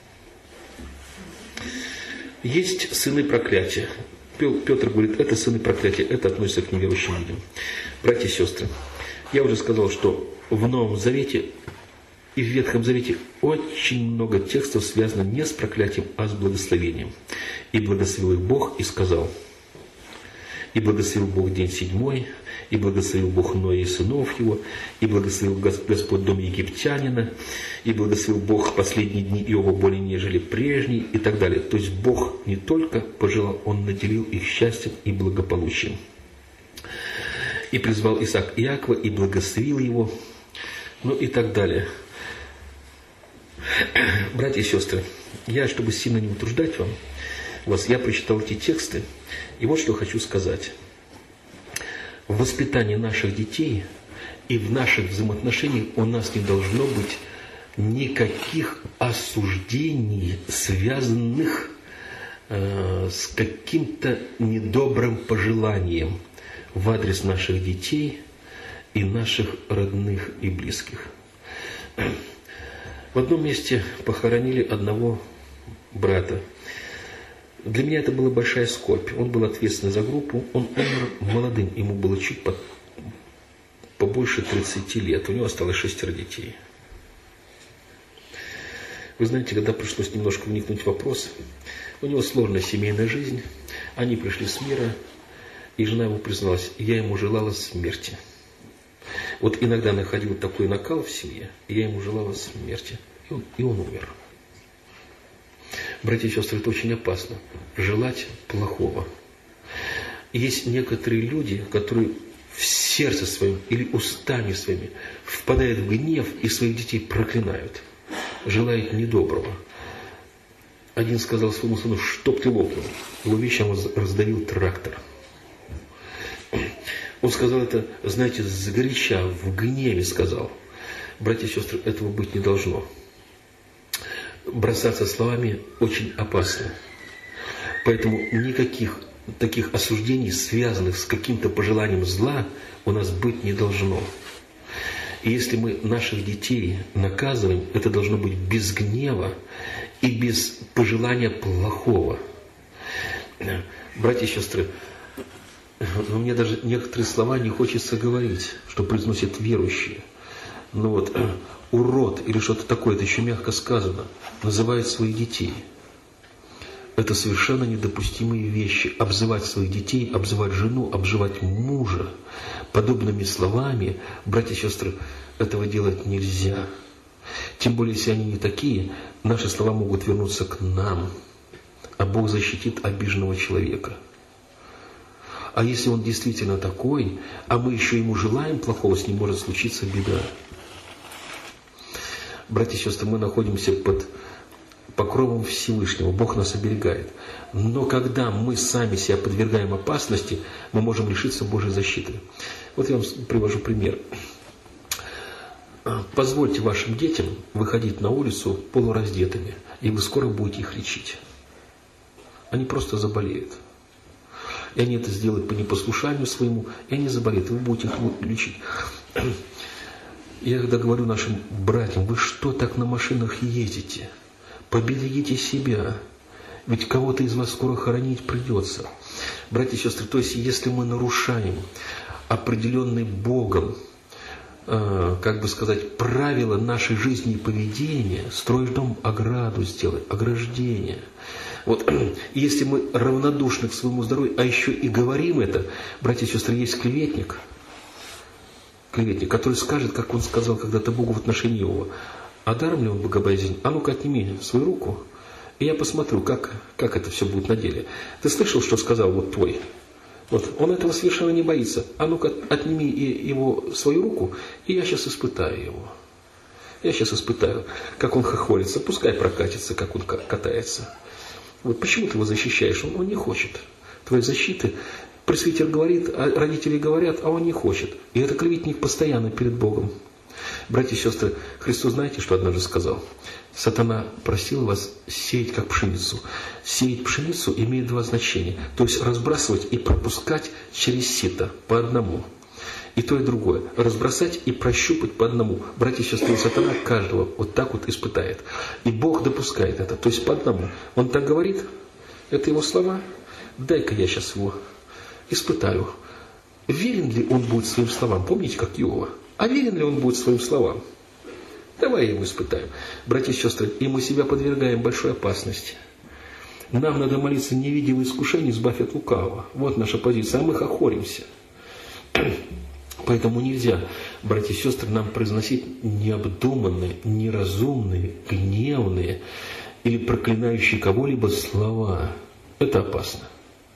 Есть сыны проклятия. Петр говорит, это сыны проклятия, это относится к неверующим людям. Братья и сестры, я уже сказал, что в Новом Завете и в Ветхом Завете очень много текстов связано не с проклятием, а с благословением. «И благословил их Бог, и сказал». «И благословил Бог день седьмой, и благословил Бог Ноя и сынов его, и благословил Господь дом египтянина, и благословил Бог последние дни Иова более нежели прежние», и так далее. То есть Бог не только пожелал, Он наделил их счастьем и благополучием. «И призвал Исаак Иакова, и благословил его», ну и так далее. Братья и сестры, я, чтобы сильно не утруждать вас, я прочитал эти тексты, и вот что хочу сказать. В воспитании наших детей и в наших взаимоотношениях у нас не должно быть никаких осуждений, связанных с каким-то недобрым пожеланием в адрес наших детей и наших родных и близких. В одном месте похоронили одного брата. Для меня это была большая скорбь. Он был ответственный за группу. Он умер молодым. Ему было чуть побольше 30 лет. У него осталось 6 детей. Вы знаете, когда пришлось немножко вникнуть в вопрос, у него сложная семейная жизнь. Они пришли с мира, и жена ему призналась, я ему желала смерти. Вот иногда находил такой накал в семье, и я ему желала смерти. И он умер. Братья и сестры, это очень опасно. Желать плохого. Есть некоторые люди, которые в сердце своем или устами своими впадают в гнев и своих детей проклинают. Желают недоброго. Один сказал своему сыну, чтоб ты лопнул. Его вечером раздавил трактор. Он сказал это, знаете, сгоряча, в гневе сказал. Братья и сестры, этого быть не должно. Бросаться словами очень опасно. Поэтому никаких таких осуждений, связанных с каким-то пожеланием зла, у нас быть не должно. И если мы наших детей наказываем, это должно быть без гнева и без пожелания плохого. Братья и сестры, мне даже некоторые слова не хочется говорить, что произносят верующие. Ну вот, урод или что-то такое, это еще мягко сказано, называют своих детей. Это совершенно недопустимые вещи. Обзывать своих детей, обзывать жену, обзывать мужа подобными словами, братья и сестры, этого делать нельзя. Тем более, если они не такие, наши слова могут вернуться к нам, а Бог защитит обиженного человека. А если он действительно такой, а мы еще ему желаем плохого, с ним может случиться беда. Братья и сестры, мы находимся под покровом Всевышнего. Бог нас оберегает. Но когда мы сами себя подвергаем опасности, мы можем лишиться Божьей защиты. Вот я вам привожу пример. Позвольте вашим детям выходить на улицу полураздетыми, и вы скоро будете их лечить. Они просто заболеют. И они это сделают по непослушанию своему, и они заболеют, и вы будете их лечить. Я когда говорю нашим братьям: вы что так на машинах ездите? Поберегите себя. Ведь кого-то из вас скоро хоронить придется. Братья и сестры, то есть если мы нарушаем определенные Богом, как бы сказать, правила нашей жизни и поведения, строишь дом, ограду сделай, ограждение. Вот если мы равнодушны к своему здоровью, а еще и говорим это, братья и сестры, есть клеветник, который скажет, как он сказал когда-то Богу в отношении Иова: а даром ли он богобоязнен? А ну-ка отними свою руку, и я посмотрю, как это все будет на деле. Ты слышал, что сказал вот твой? Вот, он этого совершенно не боится. А ну-ка отними его свою руку, и я сейчас испытаю его. Я сейчас испытаю, как он хохолится. Пускай прокатится, как он катается. Вот почему ты его защищаешь? Он не хочет твоей защиты. Пресвитер говорит, а родители говорят, а он не хочет. И это клеветник постоянно перед Богом. Братья и сестры, Христос, знаете, что однажды сказал? Сатана просил вас сеять как пшеницу. Сеять пшеницу имеет два значения. То есть разбрасывать и пропускать через сито по одному. И то, и другое. Разбросать и прощупать по одному. Братья и сестры, Сатана каждого вот так вот испытает. И Бог допускает это. То есть по одному. Он так говорит, это его слова. Дай-ка я сейчас его испытаю. Верен ли он будет своим словам? Помните, как Иова? А верен ли он будет своим словам? Давай его испытаем. Братья и сестры, и мы себя подвергаем большой опасности. Нам надо молиться: не видя искушений, избавь от лукавого. Вот наша позиция, а мы хохоримся. Поэтому нельзя, братья и сестры, нам произносить необдуманные, неразумные, гневные или проклинающие кого-либо слова. Это опасно.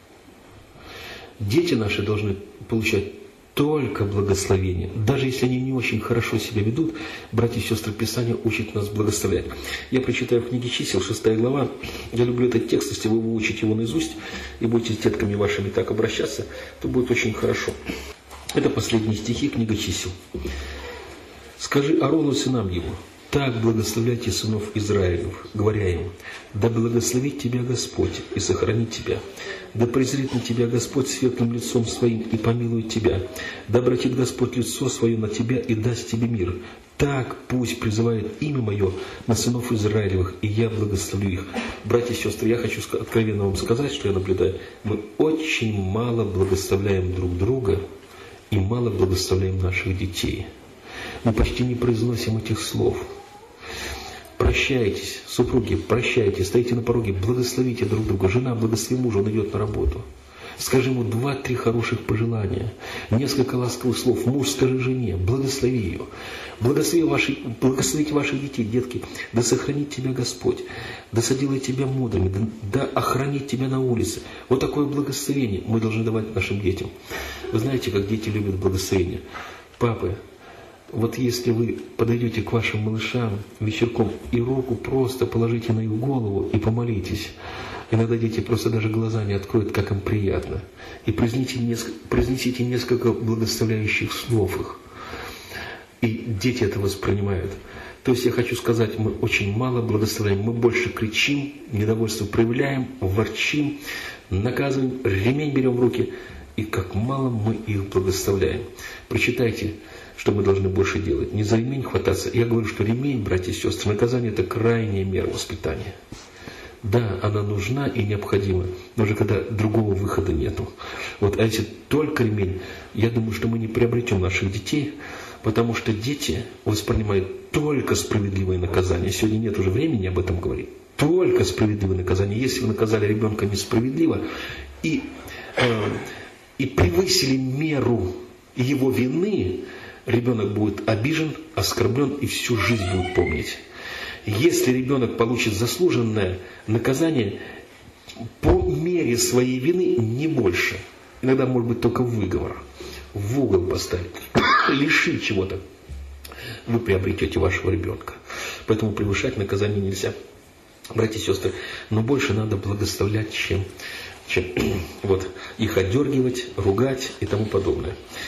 Дети наши должны получать только благословение. Даже если они не очень хорошо себя ведут, братья и сестры, Писание учит нас благословлять. Я прочитаю в книге Чисел, 6 глава. Я люблю этот текст. Если вы выучите его наизусть и будете с детками вашими так обращаться, то будет очень хорошо. Это последние стихи, книга Чисел. «Скажи Аарону и сынам его: так благословляйте сынов Израилев, говоря им: да благословит тебя Господь и сохранит тебя. Да презрит на тебя Господь светлым лицом своим и помилует тебя. Да обратит Господь лицо свое на тебя и даст тебе мир. Так пусть призывает имя мое на сынов Израилевых, и я благословлю их». Братья и сестры, я хочу откровенно вам сказать, что я наблюдаю. Мы очень мало благословляем друг друга и мало благословляем наших детей. Мы почти не произносим этих слов. Прощайтесь, супруги, прощайте, стоите на пороге, благословите друг друга. Жена, благослови мужа, он идет на работу. Скажи ему 2-3 хороших пожелания, несколько ласковых слов. Муж, скажи жене, благослови ее. Благословите ваших детей, детки. Да сохранит тебя Господь, да соделает тебя мудрыми, да охранит тебя на улице. Вот такое благословение мы должны давать нашим детям. Вы знаете, как дети любят благословение? Папы, вот если вы подойдете к вашим малышам вечерком и руку просто положите на их голову и помолитесь, иногда дети просто даже глаза не откроют, как им приятно, и произнесите несколько благословляющих слов их, и дети это воспринимают. То есть я хочу сказать, мы очень мало благословляем, мы больше кричим, недовольство проявляем, ворчим, наказываем, ремень берем в руки, и как мало мы их благословляем. Прочитайте, что мы должны больше делать. Не за ремень хвататься. Я говорю, что ремень, братья и сестры, наказание – это крайняя мера воспитания. Да, она нужна и необходима, но уже когда другого выхода нету. Вот, а если только ремень, я думаю, что мы не приобретем наших детей, потому что дети воспринимают только справедливое наказание. Сегодня нет уже времени об этом говорить. Только справедливое наказание. Если вы наказали ребенка несправедливо и превысили меру его вины, ребенок будет обижен, оскорблен и всю жизнь будет помнить. Если ребенок получит заслуженное наказание по мере своей вины, не больше, иногда может быть только выговор, в угол поставить, лишить чего-то, вы приобретете вашего ребенка. Поэтому превышать наказание нельзя. Братья и сестры, но больше надо благословлять, чем вот, их отдергивать, ругать и тому подобное.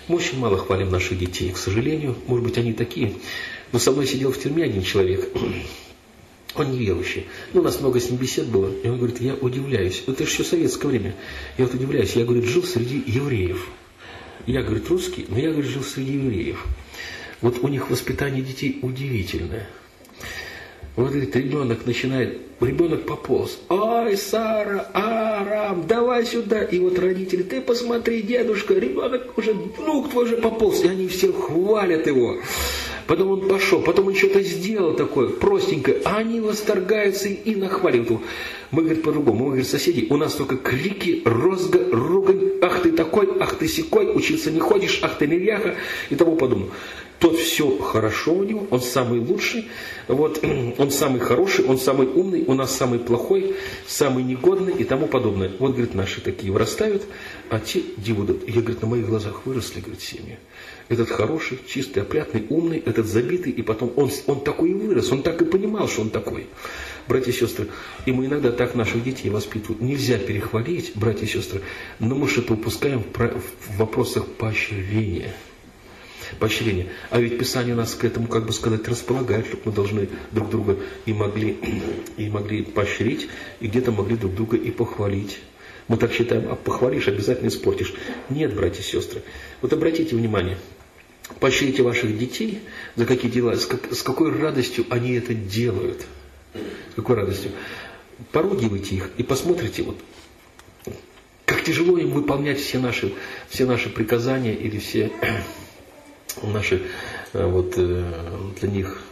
Мы очень мало хвалим наших детей, к сожалению. Может быть, они такие. Но со мной сидел в тюрьме один человек. Он неверующий. Ну, у нас много с ним бесед было. И он говорит, я удивляюсь. Это же еще советское время. Я вот удивляюсь. Я, говорит, жил среди евреев. Я, говорит, русский, но я, говорит, жил среди евреев. Вот у них воспитание детей удивительное. Вот, говорит, ребенок пополз. Ой, Сара, Арам, давай сюда. И вот родители, ты посмотри, дедушка, ребенок уже, внук твой же пополз. И они все хвалят его. Потом он пошел, потом он что-то сделал такое простенькое, а они восторгаются и нахваливают его. Мы, говорит, по-другому. Мы, говорит, соседи, у нас только крики, розга, ругань, ах ты такой, ах ты сякой, учиться не ходишь, ах ты неряха и тому подобное. Тот все хорошо у него, он самый лучший, вот, он самый хороший, он самый умный, у нас самый плохой, самый негодный и тому подобное. Вот, говорит, наши такие вырастают, а те дивудут. Я, говорит, на моих глазах выросли, говорит, семьи. Этот хороший, чистый, опрятный, умный, этот забитый, и потом он такой и вырос, он так и понимал, что он такой. Братья и сестры, и мы иногда так наших детей воспитываем. Нельзя перехвалить, братья и сестры, но мы что-то упускаем в вопросах поощрения. Поощрение. А ведь Писание нас к этому, как бы сказать, располагает, чтобы мы должны друг друга и могли поощрить, и где-то могли друг друга и похвалить. Мы так считаем, а похвалишь, обязательно испортишь. Нет, братья и сестры. Вот обратите внимание, поощрите ваших детей за какие дела, с какой радостью они это делают. С какой радостью. Поругивайте их и посмотрите, вот, как тяжело им выполнять все наши приказания или все наши вот, для них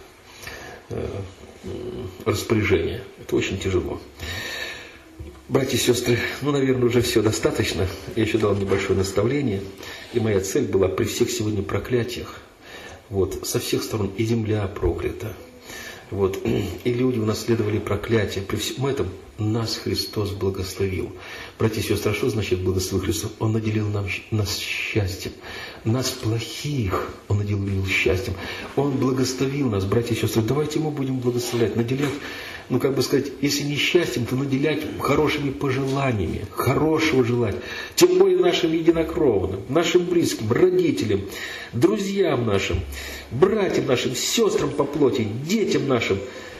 распоряжения. Это очень тяжело. Братья и сестры, ну, наверное, уже все достаточно. Я еще дал небольшое наставление. И моя цель была при всех сегодня проклятиях. Вот, со всех сторон и земля проклята. Вот, и люди унаследовали проклятие. При всем этом нас Христос благословил. Братья и сестры, а что значит благословил Христос? Он наделил нас счастьем. Нас плохих Он наделил счастьем. Он благословил нас, братья и сестры. Давайте мы будем благословлять, наделять, ну, как бы сказать, если не счастьем, то наделять хорошими пожеланиями, хорошего желать. Тем более нашим единокровным, нашим близким, родителям, друзьям нашим, братьям нашим, сестрам по плоти, детям нашим.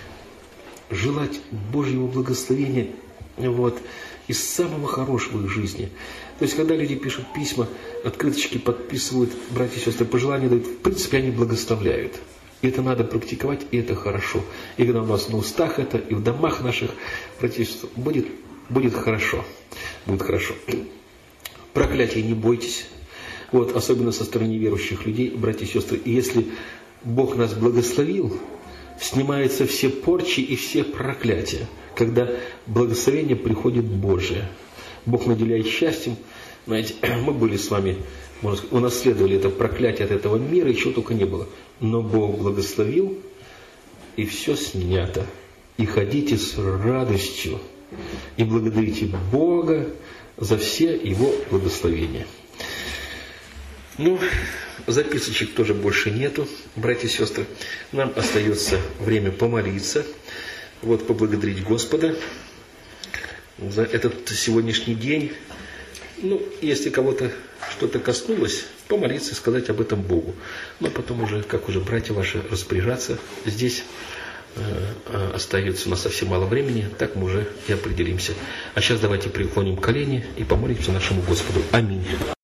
Желать Божьего благословения вот, из самого хорошего в их жизни. То есть, когда люди пишут письма, открыточки подписывают, братья и сестры, пожелания дают, в принципе, они благословляют. И это надо практиковать, и это хорошо. И когда у нас на устах это, и в домах наших, братья и сестры, будет хорошо. Будет хорошо. Проклятия не бойтесь. Вот, особенно со стороны верующих людей, братья и сестры. И если Бог нас благословил, снимаются все порчи и все проклятия, когда благословение приходит Божие. Бог наделяет счастьем. Знаете, мы были с вами, можно сказать, унаследовали это проклятие от этого мира, и чего только не было. Но Бог благословил, и все снято. И ходите с радостью, и благодарите Бога за все Его благословения. Ну, записочек тоже больше нету, братья и сестры. Нам остается время помолиться, вот, поблагодарить Господа за этот сегодняшний день. Ну, если кого-то что-то коснулось, помолиться и сказать об этом Богу. Но потом уже, как уже братья ваши распоряжаться, здесь остается у нас совсем мало времени, так мы уже и определимся. А сейчас давайте преклоним колени и помолимся нашему Господу. Аминь.